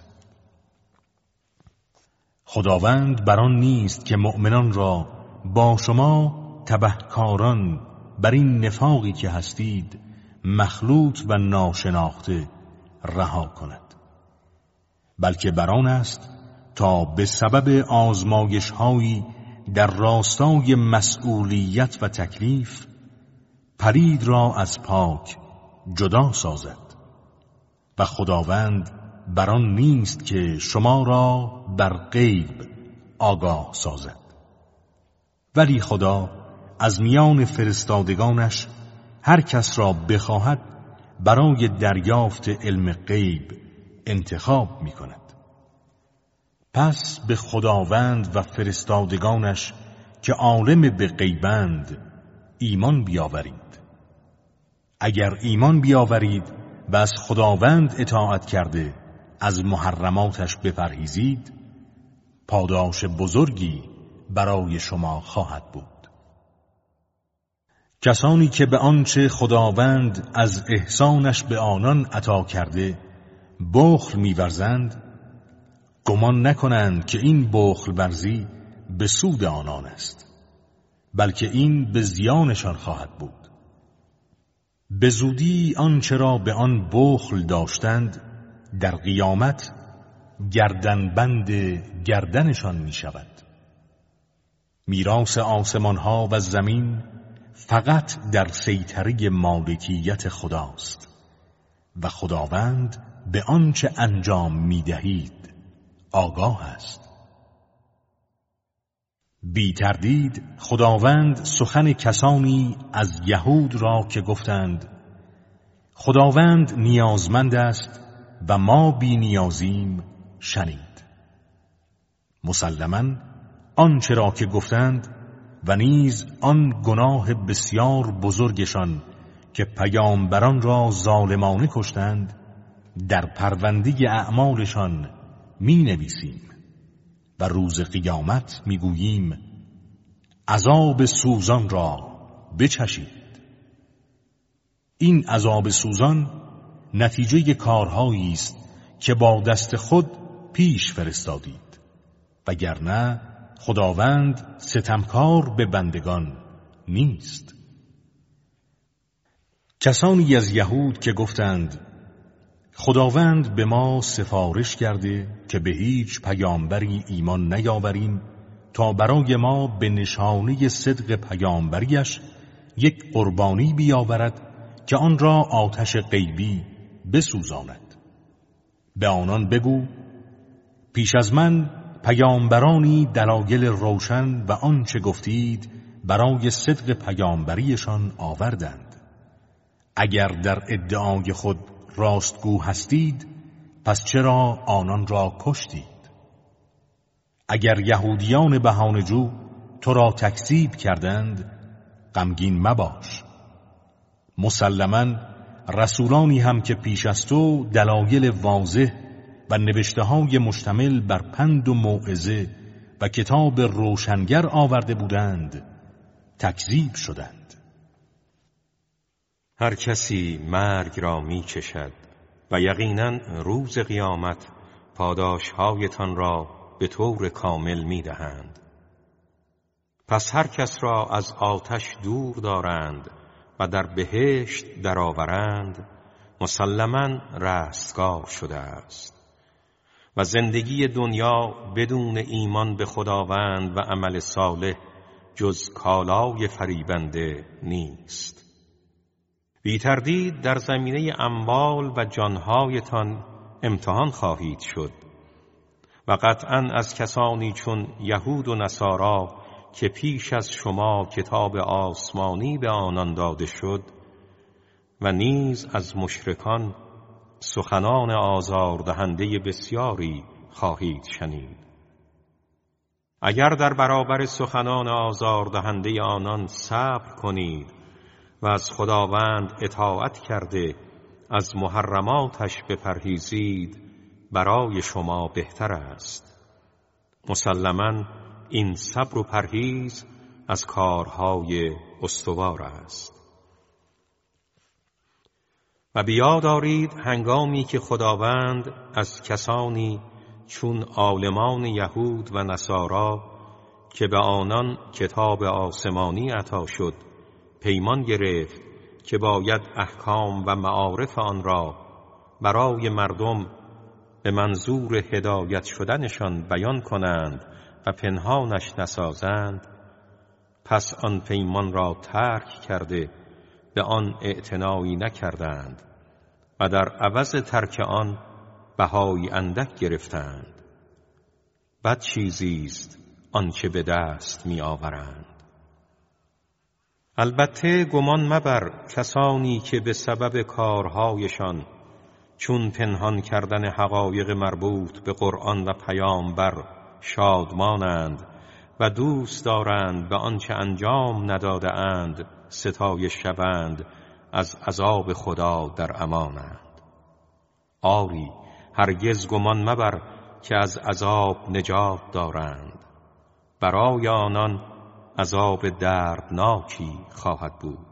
خداوند بر آن نیست که مؤمنان را با شما تبهکاران بر این نفاقی که هستید مخلوط و ناشناخته رها کند، بلکه بر آن است تا به سبب آزمایش هایی در راستای مسئولیت و تکلیف پلید را از پاک جدا سازد و خداوند بر آن نیست که شما را بر غیب آگاه سازد. ولی خدا از میان فرستادگانش هر کس را بخواهد برای دریافت علم غیب انتخاب می کند. پس به خداوند و فرستادگانش که عالم به غیبند ایمان بیاورید. اگر ایمان بیاورید و از خداوند اطاعت کرده از محرماتش بپرهیزید، پاداش بزرگی برای شما خواهد بود. کسانی که به آنچه خداوند از احسانش به آنان عطا کرده بخل می‌ورزند، گمان نکنند که این بخل ورزی به سود آنان است، بلکه این به زیانشان خواهد بود. به زودی آنچه را به آن بخل داشتند در قیامت گردنبند گردنشان می شود. میراث آسمان ها و زمین فقط در سیطره مالکیت خداست و خداوند به آنچه انجام می دهید آگاه است. بی تردید خداوند سخن کسانی از یهود را که گفتند خداوند نیازمند است و ما بی نیازیم شنید. مسلماً آنچه را که گفتند و نیز آن گناه بسیار بزرگشان که پیامبران را ظالمانه کشتند در پرونده اعمالشان می نویسیم و روز قیامت می گوییم عذاب سوزان را بچشید. این عذاب سوزان نتیجه کارهایی است که با دست خود پیش فرستادید، وگرنه خداوند ستمکار به بندگان نیست. کسانی از یهود که گفتند خداوند به ما سفارش کرده که به هیچ پیامبری ایمان نیاوریم تا برای ما به نشانه صدق پیامبریش یک قربانی بیاورد که آن را آتش غیبی بسوزاند. به آنان بگو پیش از من پیامبرانی دلایل روشن و آنچه گفتید برای صدق پیامبریشان آوردند. اگر در ادعای خود راستگو هستید پس چرا آنان را کشتید؟ اگر یهودیان بهانه‌جو تو را تکذیب کردند غمگین مباش. مسلماً رسولانی هم که پیش از تو دلایل واضح و نوشته‌های مشتمل بر پند و موعظه و کتاب روشنگر آورده بودند تکذیب شدند. هر کسی مرگ را می چشد و یقیناً روز قیامت پاداش‌هایتان را به طور کامل می دهند. پس هر کس را از آتش دور دارند و در بهشت درآورند مسلماً رستگار شده است. و زندگی دنیا بدون ایمان به خداوند و عمل صالح جز کالای فریبنده نیست. بی تردید در زمینه اموال و جانهایتان امتحان خواهید شد و قطعاً از کسانی چون یهود و نصارا که پیش از شما کتاب آسمانی به آنان داده شد و نیز از مشرکان سخنان آزاردهنده بسیاری خواهید شنید. اگر در برابر سخنان آزاردهنده آنان صبر کنید و از خداوند اطاعت کرده از محرماتش بپرهیزید، برای شما بهتر است. مسلماً این صبر و پرهیز از کارهای استوار است. و بیاد دارید هنگامی که خداوند از کسانی چون عالمان یهود و نصارا که به آنان کتاب آسمانی عطا شد پیمان گرفت که باید احکام و معارف آن را برای مردم به منظور هدایت شدنشان بیان کنند و پنهانش نسازند، پس آن پیمان را ترک کرده به آن اعتنایی نکردند و در عوض ترک آن بهای اندک گرفتند. بد چیزیست آنچه به دست می آورند. البته گمان مبر کسانی که به سبب کارهایشان چون پنهان کردن حقایق مربوط به قرآن و پیامبر شادمانند و دوست دارند به آنچه انجام نداده اند ستایش شوند، از عذاب خدا در امانند. آری هرگز گمان مبر که از عذاب نجات دارند، برای آنان عذاب دردناکی خواهد بود.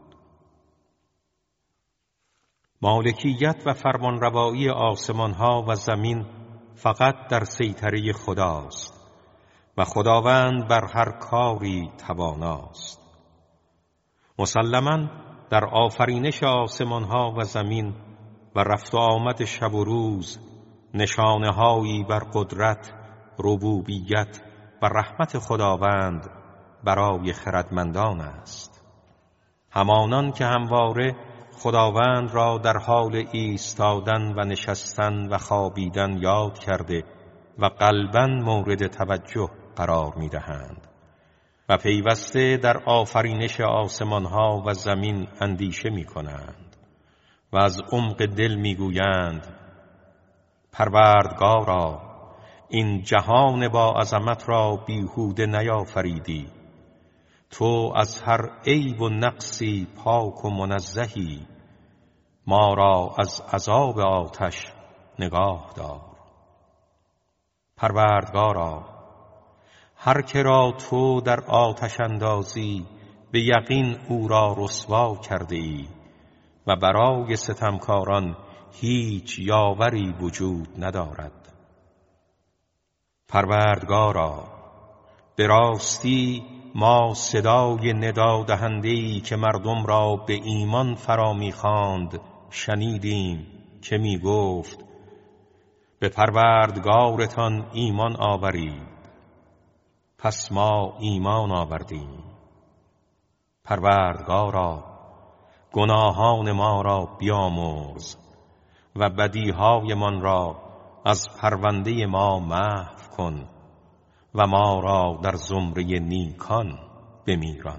مالکیت و فرمانروایی آسمانها و زمین فقط در سیطره خداست و خداوند بر هر کاری تواناست. مسلماً در آفرینش آسمانها و زمین و رفت و آمد شب و روز نشانه‌هایی بر قدرت، ربوبیت و رحمت خداوند برای خردمندان است. همانان که همواره خداوند را در حال ایستادن و نشستن و خوابیدن یاد کرده و قلباً مورد توجه قرار می‌دهند و پیوسته در آفرینش آسمانها و زمین اندیشه می‌کنند و از عمق دل می‌گویند پروردگارا، این جهان با عظمت را بیهوده نیافریدی. تو از هر عیب و نقصی پاک و منزهی، ما را از عذاب آتش نگاه دار. پروردگارا، هر که را تو در آتش اندازی به یقین او را رسوا کرده ای و برای ستمکاران هیچ یاوری وجود ندارد. پروردگارا، به راستی ما صدای ندا دهنده‌ای که مردم را به ایمان فرا می‌خواند شنیدیم که می گفت به پروردگارتان ایمان آورید. پس ما ایمان آوردیم. پروردگارا، گناهان ما را بیامرز و بدیهایمان را از پرونده ما محو کن و ما را در زمره نیکان بمیران.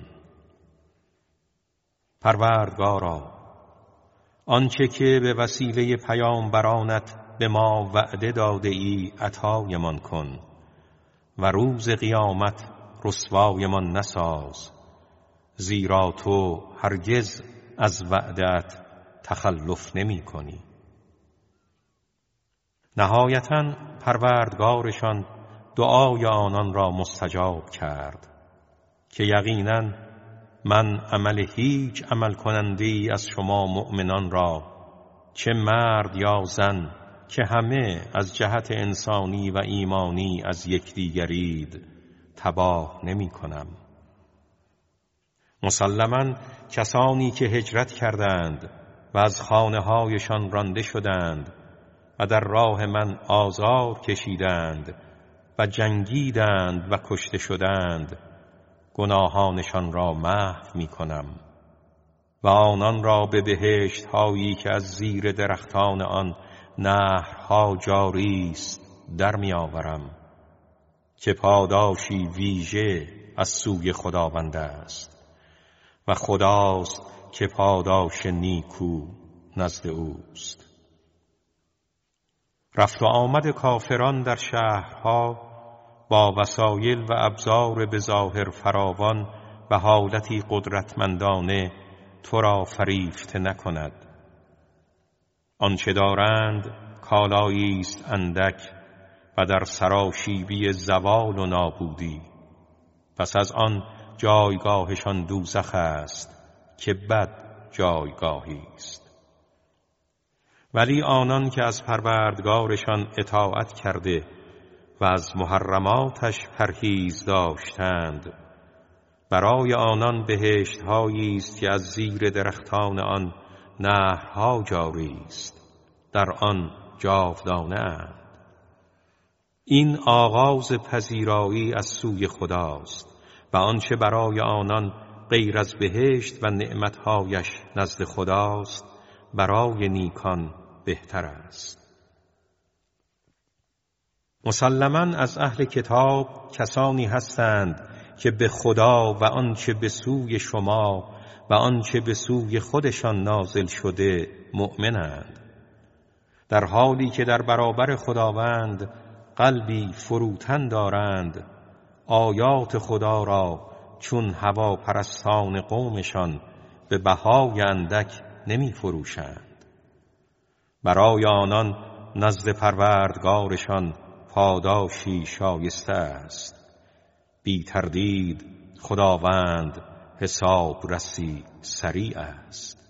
پروردگارا، آنچه که به وسیله پیامبرانت به ما وعده داده ای عطایمان کن و روز قیامت رسوایمان نساز، زیرا تو هرگز از وعدت تخلف نمی کنی. نهایتاً پروردگارشان دعای آنان را مستجاب کرد که یقیناً من عمل هیچ عمل کننده‌ای از شما مؤمنان را، چه مرد یا زن، که همه از جهت انسانی و ایمانی از یکدیگرید، تباه نمی کنم. مسلماً کسانی که هجرت کردند و از خانه‌هایشان رانده شدند و در راه من آزار کشیدند و جنگیدند و کشته شدند، گناهانشان را محو می کنم و آنان را به بهشت هایی که از زیر درختان آن نهرها جاری است در می آورم که پاداشی ویژه از سوی خداوند است و خداست که پاداش نیکو نزد اوست. رفت و آمد کافران در شهرها با وسایل و ابزار به ظاهر فراوان و حالتی قدرتمندانه تو را فریفته نکند. آنچه دارند کالایی است اندک و در سراشیبی زوال و نابودی. پس از آن جایگاهشان دوزخ است که بد جایگاهی است. ولی آنان که از پروردگارشان اطاعت کرده و از محرماتش پرهیز داشتند، برای آنان بهشت‌هایی است که از زیر درختان آن نهرها جاری است، در آن جاودانه اند. این آغاز پذیرایی از سوی خداست و آنچه برای آنان غیر از بهشت و نعمتهایش نزد خداست برای نیکان بهتر است. مسلماً از اهل کتاب کسانی هستند که به خدا و آنچه به سوی شما و آنچه به سوی خودشان نازل شده مؤمنند، در حالی که در برابر خداوند قلبی فروتن دارند، آیات خدا را چون هواپرستان قومشان به بهای اندک نمی فروشند. برای آنان نزد پروردگارشان پاداشی شایسته است. بی تردید خداوند حساب رسی سریع است.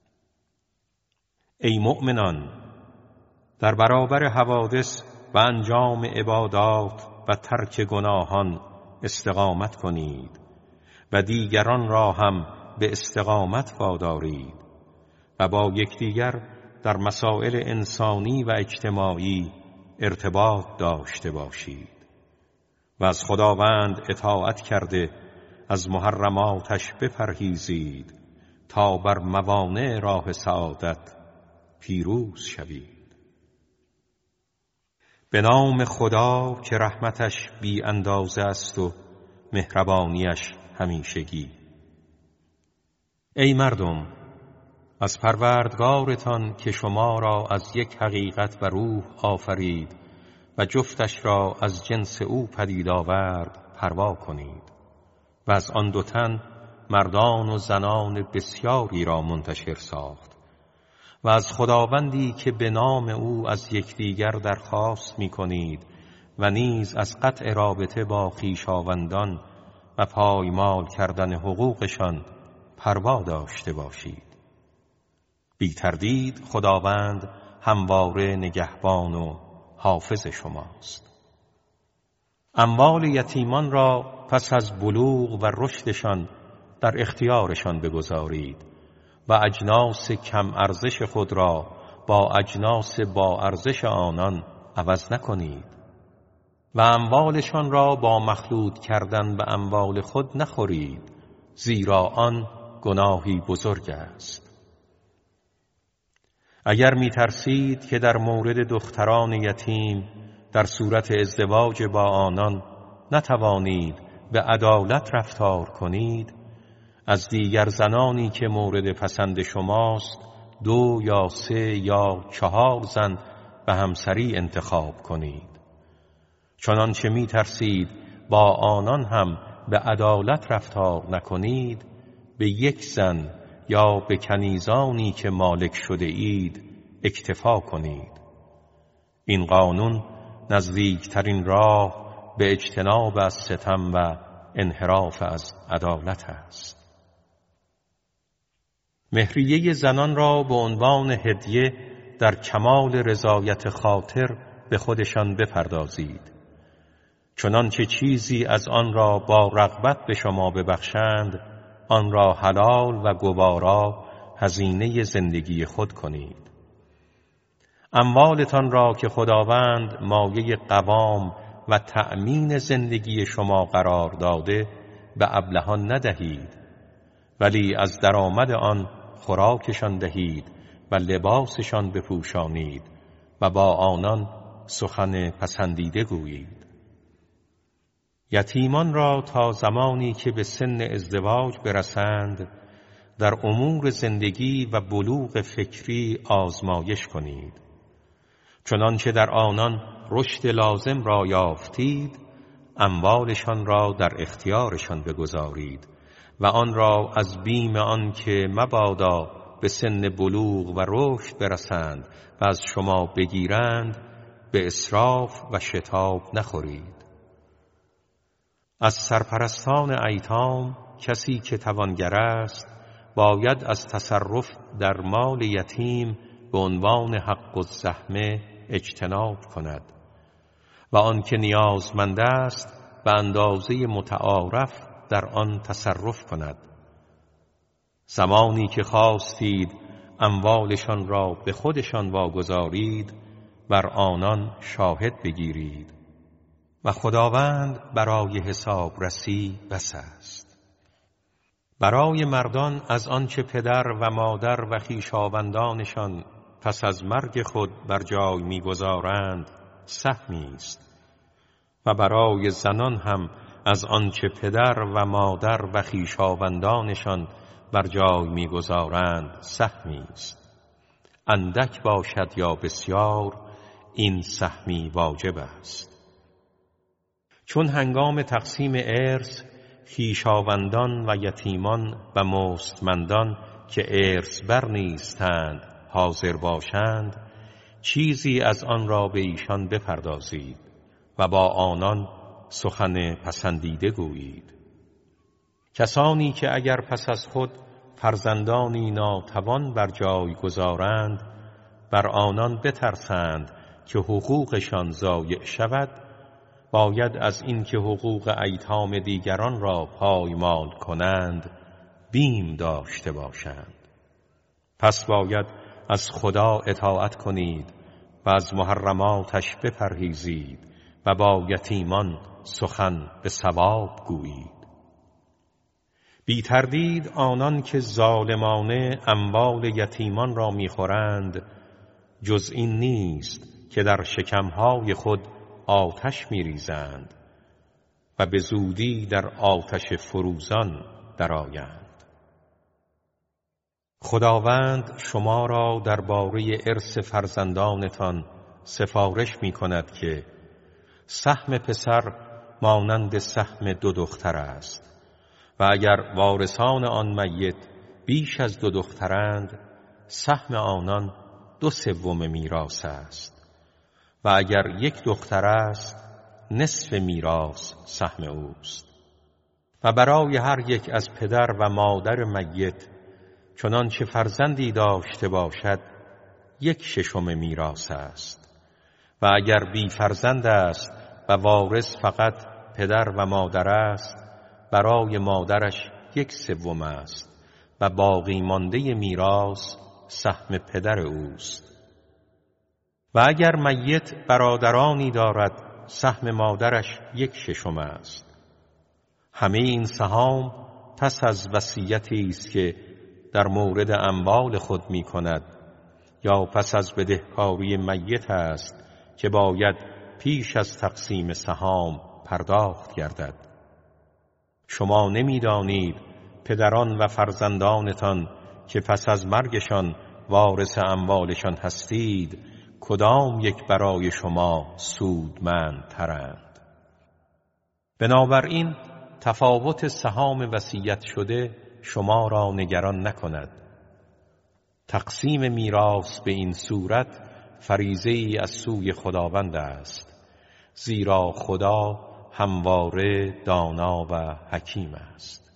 ای مؤمنان، در برابر حوادث و انجام عبادات و ترک گناهان استقامت کنید و دیگران را هم به استقامت وادارید و با یکدیگر در مسائل انسانی و اجتماعی ارتباط داشته باشید و از خداوند اطاعت کرده از محرماتش بپرهیزید تا بر موانع راه سعادت پیروز شوید. به نام خدا که رحمتش بی اندازه است و مهربانیش همیشگی. ای مردم، از پروردگارتان که شما را از یک حقیقت و روح آفرید و جفتش را از جنس او پدید آورد پروا کنید و از آن دو تن مردان و زنان بسیاری را منتشر ساخت و از خداوندی که به نام او از یکدیگر درخواست می کنید و نیز از قطع رابطه با خویشاوندان و پایمال کردن حقوقشان پروا داشته باشید. بی تردید خداوند همواره نگهبان و حافظ شماست. اموال یتیمان را پس از بلوغ و رشدشان در اختیارشان بگذارید و اجناس کم ارزش خود را با اجناس با ارزش آنان عوض نکنید و اموالشان را با مخلوط کردن به اموال خود نخورید، زیرا آن گناهی بزرگ است. اگر می ترسید که در مورد دختران یتیم در صورت ازدواج با آنان نتوانید به عدالت رفتار کنید، از دیگر زنانی که مورد پسند شماست دو یا سه یا چهار زن به همسری انتخاب کنید. چنانچه می ترسید با آنان هم به عدالت رفتار نکنید، به یک زن یا به کنیزانی که مالک شده اید اکتفا کنید. این قانون نزدیکترین راه به اجتناب از ستم و انحراف از عدالت است. مهریه زنان را به عنوان هدیه در کمال رضایت خاطر به خودشان بپردازید. چنانچه چیزی از آن را با رغبت به شما ببخشند، آن را حلال و گوارا هزینه زندگی خود کنید. اموالتان را که خداوند مایه قوام و تأمین زندگی شما قرار داده به ابلهان ندهید، ولی از درآمد آن خوراکشان دهید و لباسشان بپوشانید و با آنان سخن پسندیده گویید. یتیمان را تا زمانی که به سن ازدواج برسند در امور زندگی و بلوغ فکری آزمایش کنید. چنانچه در آنان رشد لازم را یافتید، اموالشان را در اختیارشان بگذارید و آن را از بیم آن که مبادا به سن بلوغ و رشد برسند و از شما بگیرند به اسراف و شتاب نخورید. از سرپرستان ایتام کسی که توانگر است باید از تصرف در مال یتیم به عنوان حق الزحمه اجتناب کند و آن که نیازمند است به اندازه متعارف در آن تصرف کند. زمانی که خواستید اموالشان را به خودشان واگذارید بر آنان شاهد بگیرید و خداوند برای حساب رسی بس است. برای مردان از آنچه پدر و مادر و خویشاوندانشان پس از مرگ خود بر جای می‌گذارند سهمی است و برای زنان هم از آنچه پدر و مادر و خویشاوندانشان بر جای می‌گذارند سهمی است. اندک باشد یا بسیار این سهمی واجب است. چون هنگام تقسیم ارث خویشاوندان و یتیمان و مستمندان که ارث بر نیستند حاضر باشند چیزی از آن را به ایشان بپردازید و با آنان سخن پسندیده گویید. کسانی که اگر پس از خود فرزندانی ناتوان بر جای گذارند بر آنان بترسند که حقوقشان ضایع شود باید از این که حقوق ایتام دیگران را پایمال کنند بیم داشته باشند. پس باید از خدا اطاعت کنید و از محرماتش بپرهیزید و با یتیمان سخن به صواب گویید. بی تردید آنان که ظالمانه اموال یتیمان را میخورند جز این نیست که در شکمهای خود آتش میریزند و به زودی در آتش فروزان درآیند. خداوند شما را درباره ارث فرزندانتان سفارش می کند که سهم پسر مانند سهم دو دختر است و اگر وارثان آن میت بیش از دو دخترند سهم آنان دو سوم میراث است و اگر یک دختر است نصف میراث سهم اوست و برای هر یک از پدر و مادر میت چنانچه فرزندی داشته باشد یک ششم میراث است و اگر بی فرزند است و وارث فقط پدر و مادر است برای مادرش یک سوم است و باقی مانده میراث سهم پدر اوست. و اگر میت برادرانی دارد سهم مادرش یک ششم است. همه این سهام پس از وصیتی است که در مورد اموال خود می کند یا پس از بدهکاری میت است که باید پیش از تقسیم سهام پرداخت گردد. شما نمی دانید پدران و فرزندانتان که پس از مرگشان وارث اموالشان هستید کدام یک برای شما سودمندترند. بنابراین تفاوت سهام وصیت شده شما را نگران نکند. تقسیم میراث به این صورت فریضه ای از سوی خداوند است، زیرا خدا همواره دانا و حکیم است.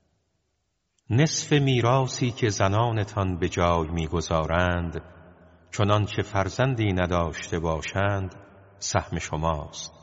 نصف میراثی که زنانتان به جای میگذارند چنانچه فرزندی نداشته باشند سهم شماست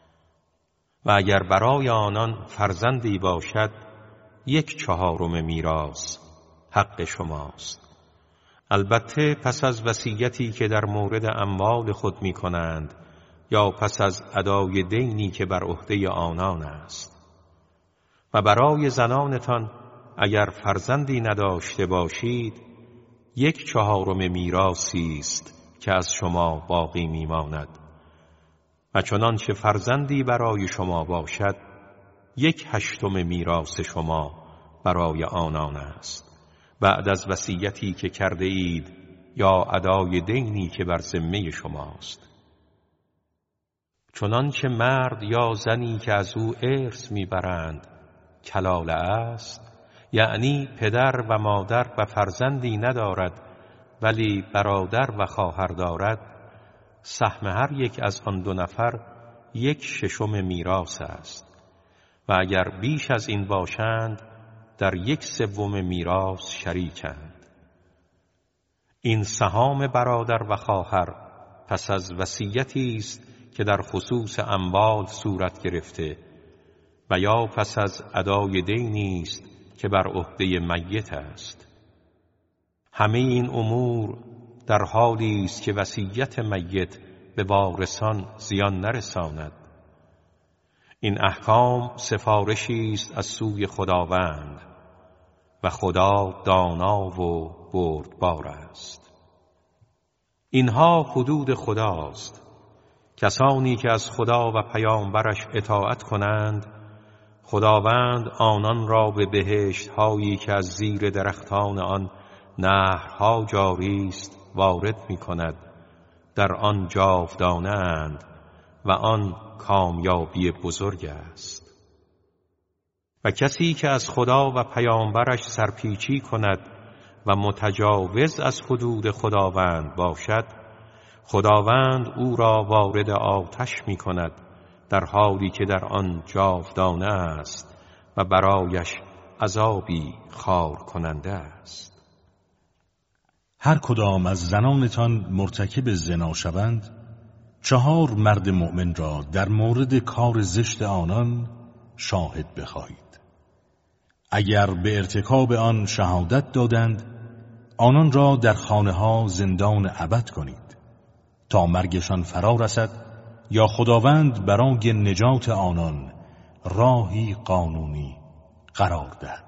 و اگر برای آنان فرزندی باشد یک چهارم میراث حق شماست. البته پس از وصیتی که در مورد اموال خود می کنند یا پس از ادای دینی که بر عهده آنان است. و برای زنانتان اگر فرزندی نداشته باشید یک چهارم میراثی است که از شما باقی میماند و چنانچه فرزندی برای شما باشد یک هشتم میراث شما برای آنان است بعد از وصیتی که کرده اید یا ادای دینی که بر ذمه شماست. چنانچه مرد یا زنی که از او ارث میبرند کلاله است یعنی پدر و مادر و فرزندی ندارد ولی برادر و خواهر دارد، سهم هر یک از آن دو نفر یک ششم میراث است و اگر بیش از این باشند در یک سوم میراث شریکند. این سهام برادر و خواهر پس از وصیتی است که در خصوص اموال صورت گرفته و یا پس از ادای دینی است که بر عهده میت است. همه این امور در حالی است که وصیت میت به وارثان زیان نرساند. این احکام سفارشی است از سوی خداوند و خدا دانا و بردبار است. اینها حدود خداست. کسانی که از خدا و پیامبرش اطاعت کنند، خداوند آنان را به بهشت هایی که از زیر درختان آن نهرها جاری است وارد می کند. در آن جاودانه اند و آن کامیابی بزرگ است. و کسی که از خدا و پیامبرش سرپیچی کند و متجاوز از حدود خداوند باشد، خداوند او را وارد آتش می کند در حالی که در آن جاودانه است و برایش عذابی خار کننده است. هر کدام از زنانتان مرتکب زنا شوند، چهار مرد مؤمن را در مورد کار زشت آنان شاهد بخواهید. اگر به ارتکاب آن شهادت دادند، آنان را در خانه ها زندان ابد کنید تا مرگشان فرا رسد یا خداوند برای نجات آنان راهی قانونی قرار دهد.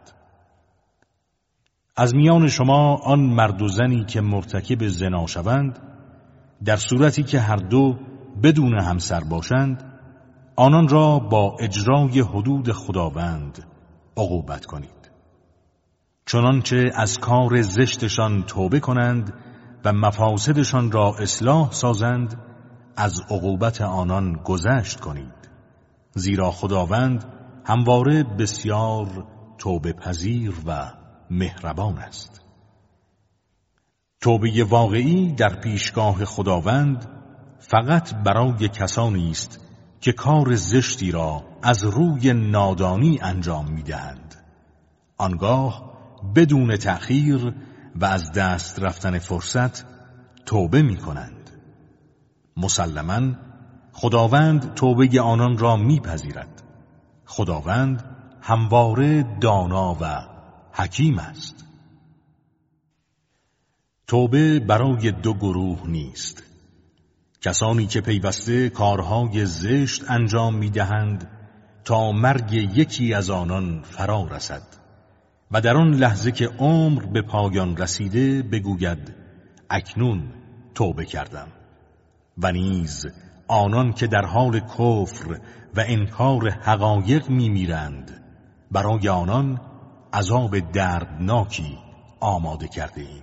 از میان شما آن مرد و زنی که مرتکب زنا شوند، در صورتی که هر دو بدون همسر باشند، آنان را با اجرای حدود خداوند عقوبت کنید. چنانچه از کار زشتشان توبه کنند و مفاسدشان را اصلاح سازند، از عقوبت آنان گذشت کنید، زیرا خداوند همواره بسیار توبه پذیر و مهربان است. توبه واقعی در پیشگاه خداوند فقط برای کسانی است که کار زشتی را از روی نادانی انجام می‌دهند. آنگاه بدون تأخیر و از دست رفتن فرصت توبه می‌کنند. مسلماً خداوند توبه آنان را می‌پذیرد. خداوند همواره دانا و حکیم است. توبه برای دو گروه نیست. کسانی که پیوسته کارهای زشت انجام می‌دهند تا مرگ یکی از آنان فرا رسد و در آن لحظه که عمر به پایان رسیده بگوید اکنون توبه کردم، و نیز آنان که در حال کفر و انکار حقایق می‌میرند، برای آنان عذاب دردناکی آماده کرده ایم.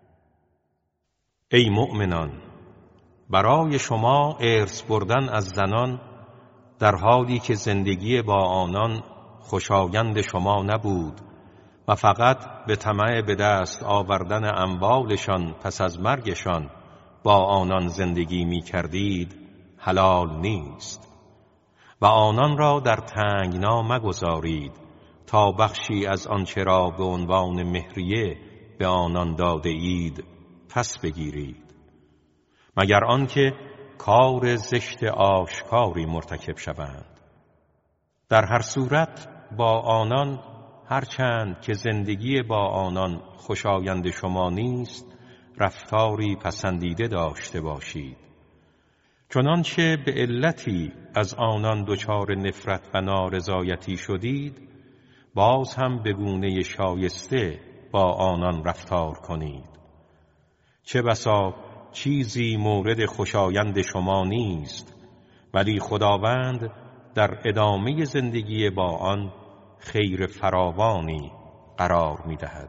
ای مؤمنان، برای شما ارث بردن از زنان در حالی که زندگی با آنان خوشایند شما نبود و فقط به طمع به دست آوردن اموالشان پس از مرگشان با آنان زندگی می کردید حلال نیست و آنان را در تنگنا مگذارید تا بخشی از آنچه را به عنوان مهریه به آنان داده اید پس بگیرید، مگر آنکه کار زشت آشکاری مرتکب شوند. در هر صورت با آنان هرچند که زندگی با آنان خوشایند شما نیست، رفتاری پسندیده داشته باشید، چنانچه به علتی از آنان دچار نفرت و نارضایتی شدید، باز هم به گونه شایسته با آنان رفتار کنید. چه بسا چیزی مورد خوشایند شما نیست، ولی خداوند در ادامه زندگی با آن خیر فراوانی قرار می دهد.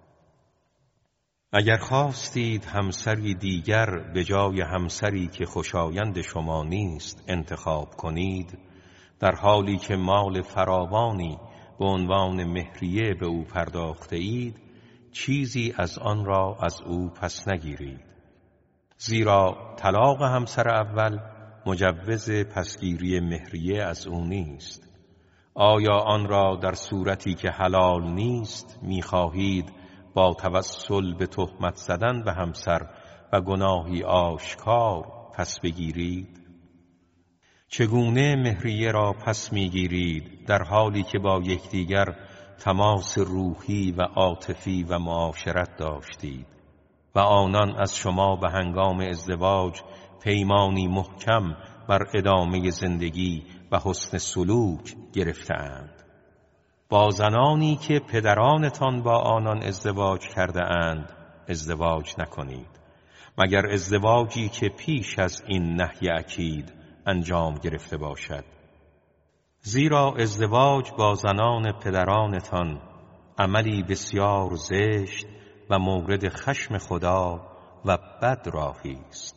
اگر خواستید همسری دیگر به جای همسری که خوشایند شما نیست انتخاب کنید، در حالی که مال فراوانی به عنوان مهریه به او پرداخته اید چیزی از آن را از او پس نگیرید، زیرا طلاق همسر اول مجوز پسگیری مهریه از او نیست. آیا آن را در صورتی که حلال نیست می‌خواهید با توسل به تهمت زدن به همسر و گناهی آشکار پس بگیرید؟ چگونه مهریه را پس می‌گیرید در حالی که با یکدیگر تماس روحی و عاطفی و معاشرت داشتید و آنان از شما به هنگام ازدواج پیمانی محکم بر ادامه زندگی و حسن سلوک گرفته‌اند؟ با زنانی که پدرانتان با آنان ازدواج کرده اند ازدواج نکنید، مگر ازدواجی که پیش از این نهی اکید انجام گرفته باشد، زیرا ازدواج با زنان پدرانتان عملی بسیار زشت و مورد خشم خدا و بد راهی است.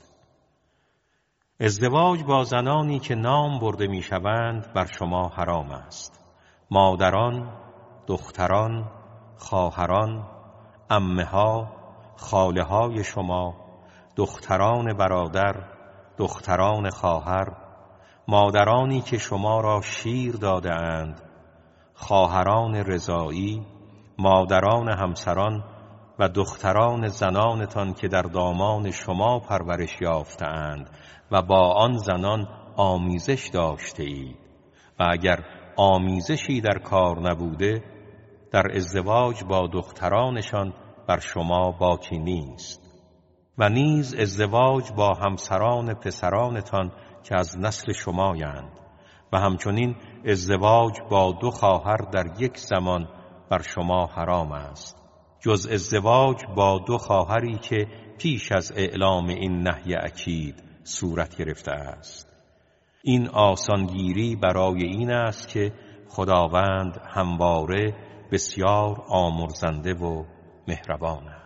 ازدواج با زنانی که نام برده میشوند بر شما حرام است. مادران، دختران، خواهران، عمه‌ها، خاله‌های شما، دختران برادر، دختران خواهر، مادرانی که شما را شیر داده اند، خواهران رضاعی، مادران همسران و دختران زنانتان که در دامان شما پرورش یافته‌اند و با آن زنان آمیزش داشته اید و اگر آمیزشی در کار نبوده در ازدواج با دخترانشان بر شما باکی نیست. و نیز ازدواج با همسران پسرانتان که از نسل شمایند و همچنین ازدواج با دو خواهر در یک زمان بر شما حرام است، جز ازدواج با دو خواهری که پیش از اعلام این نهی اکید صورت گرفته است. این آسانگیری برای این است که خداوند همواره بسیار آمرزنده و مهربان است.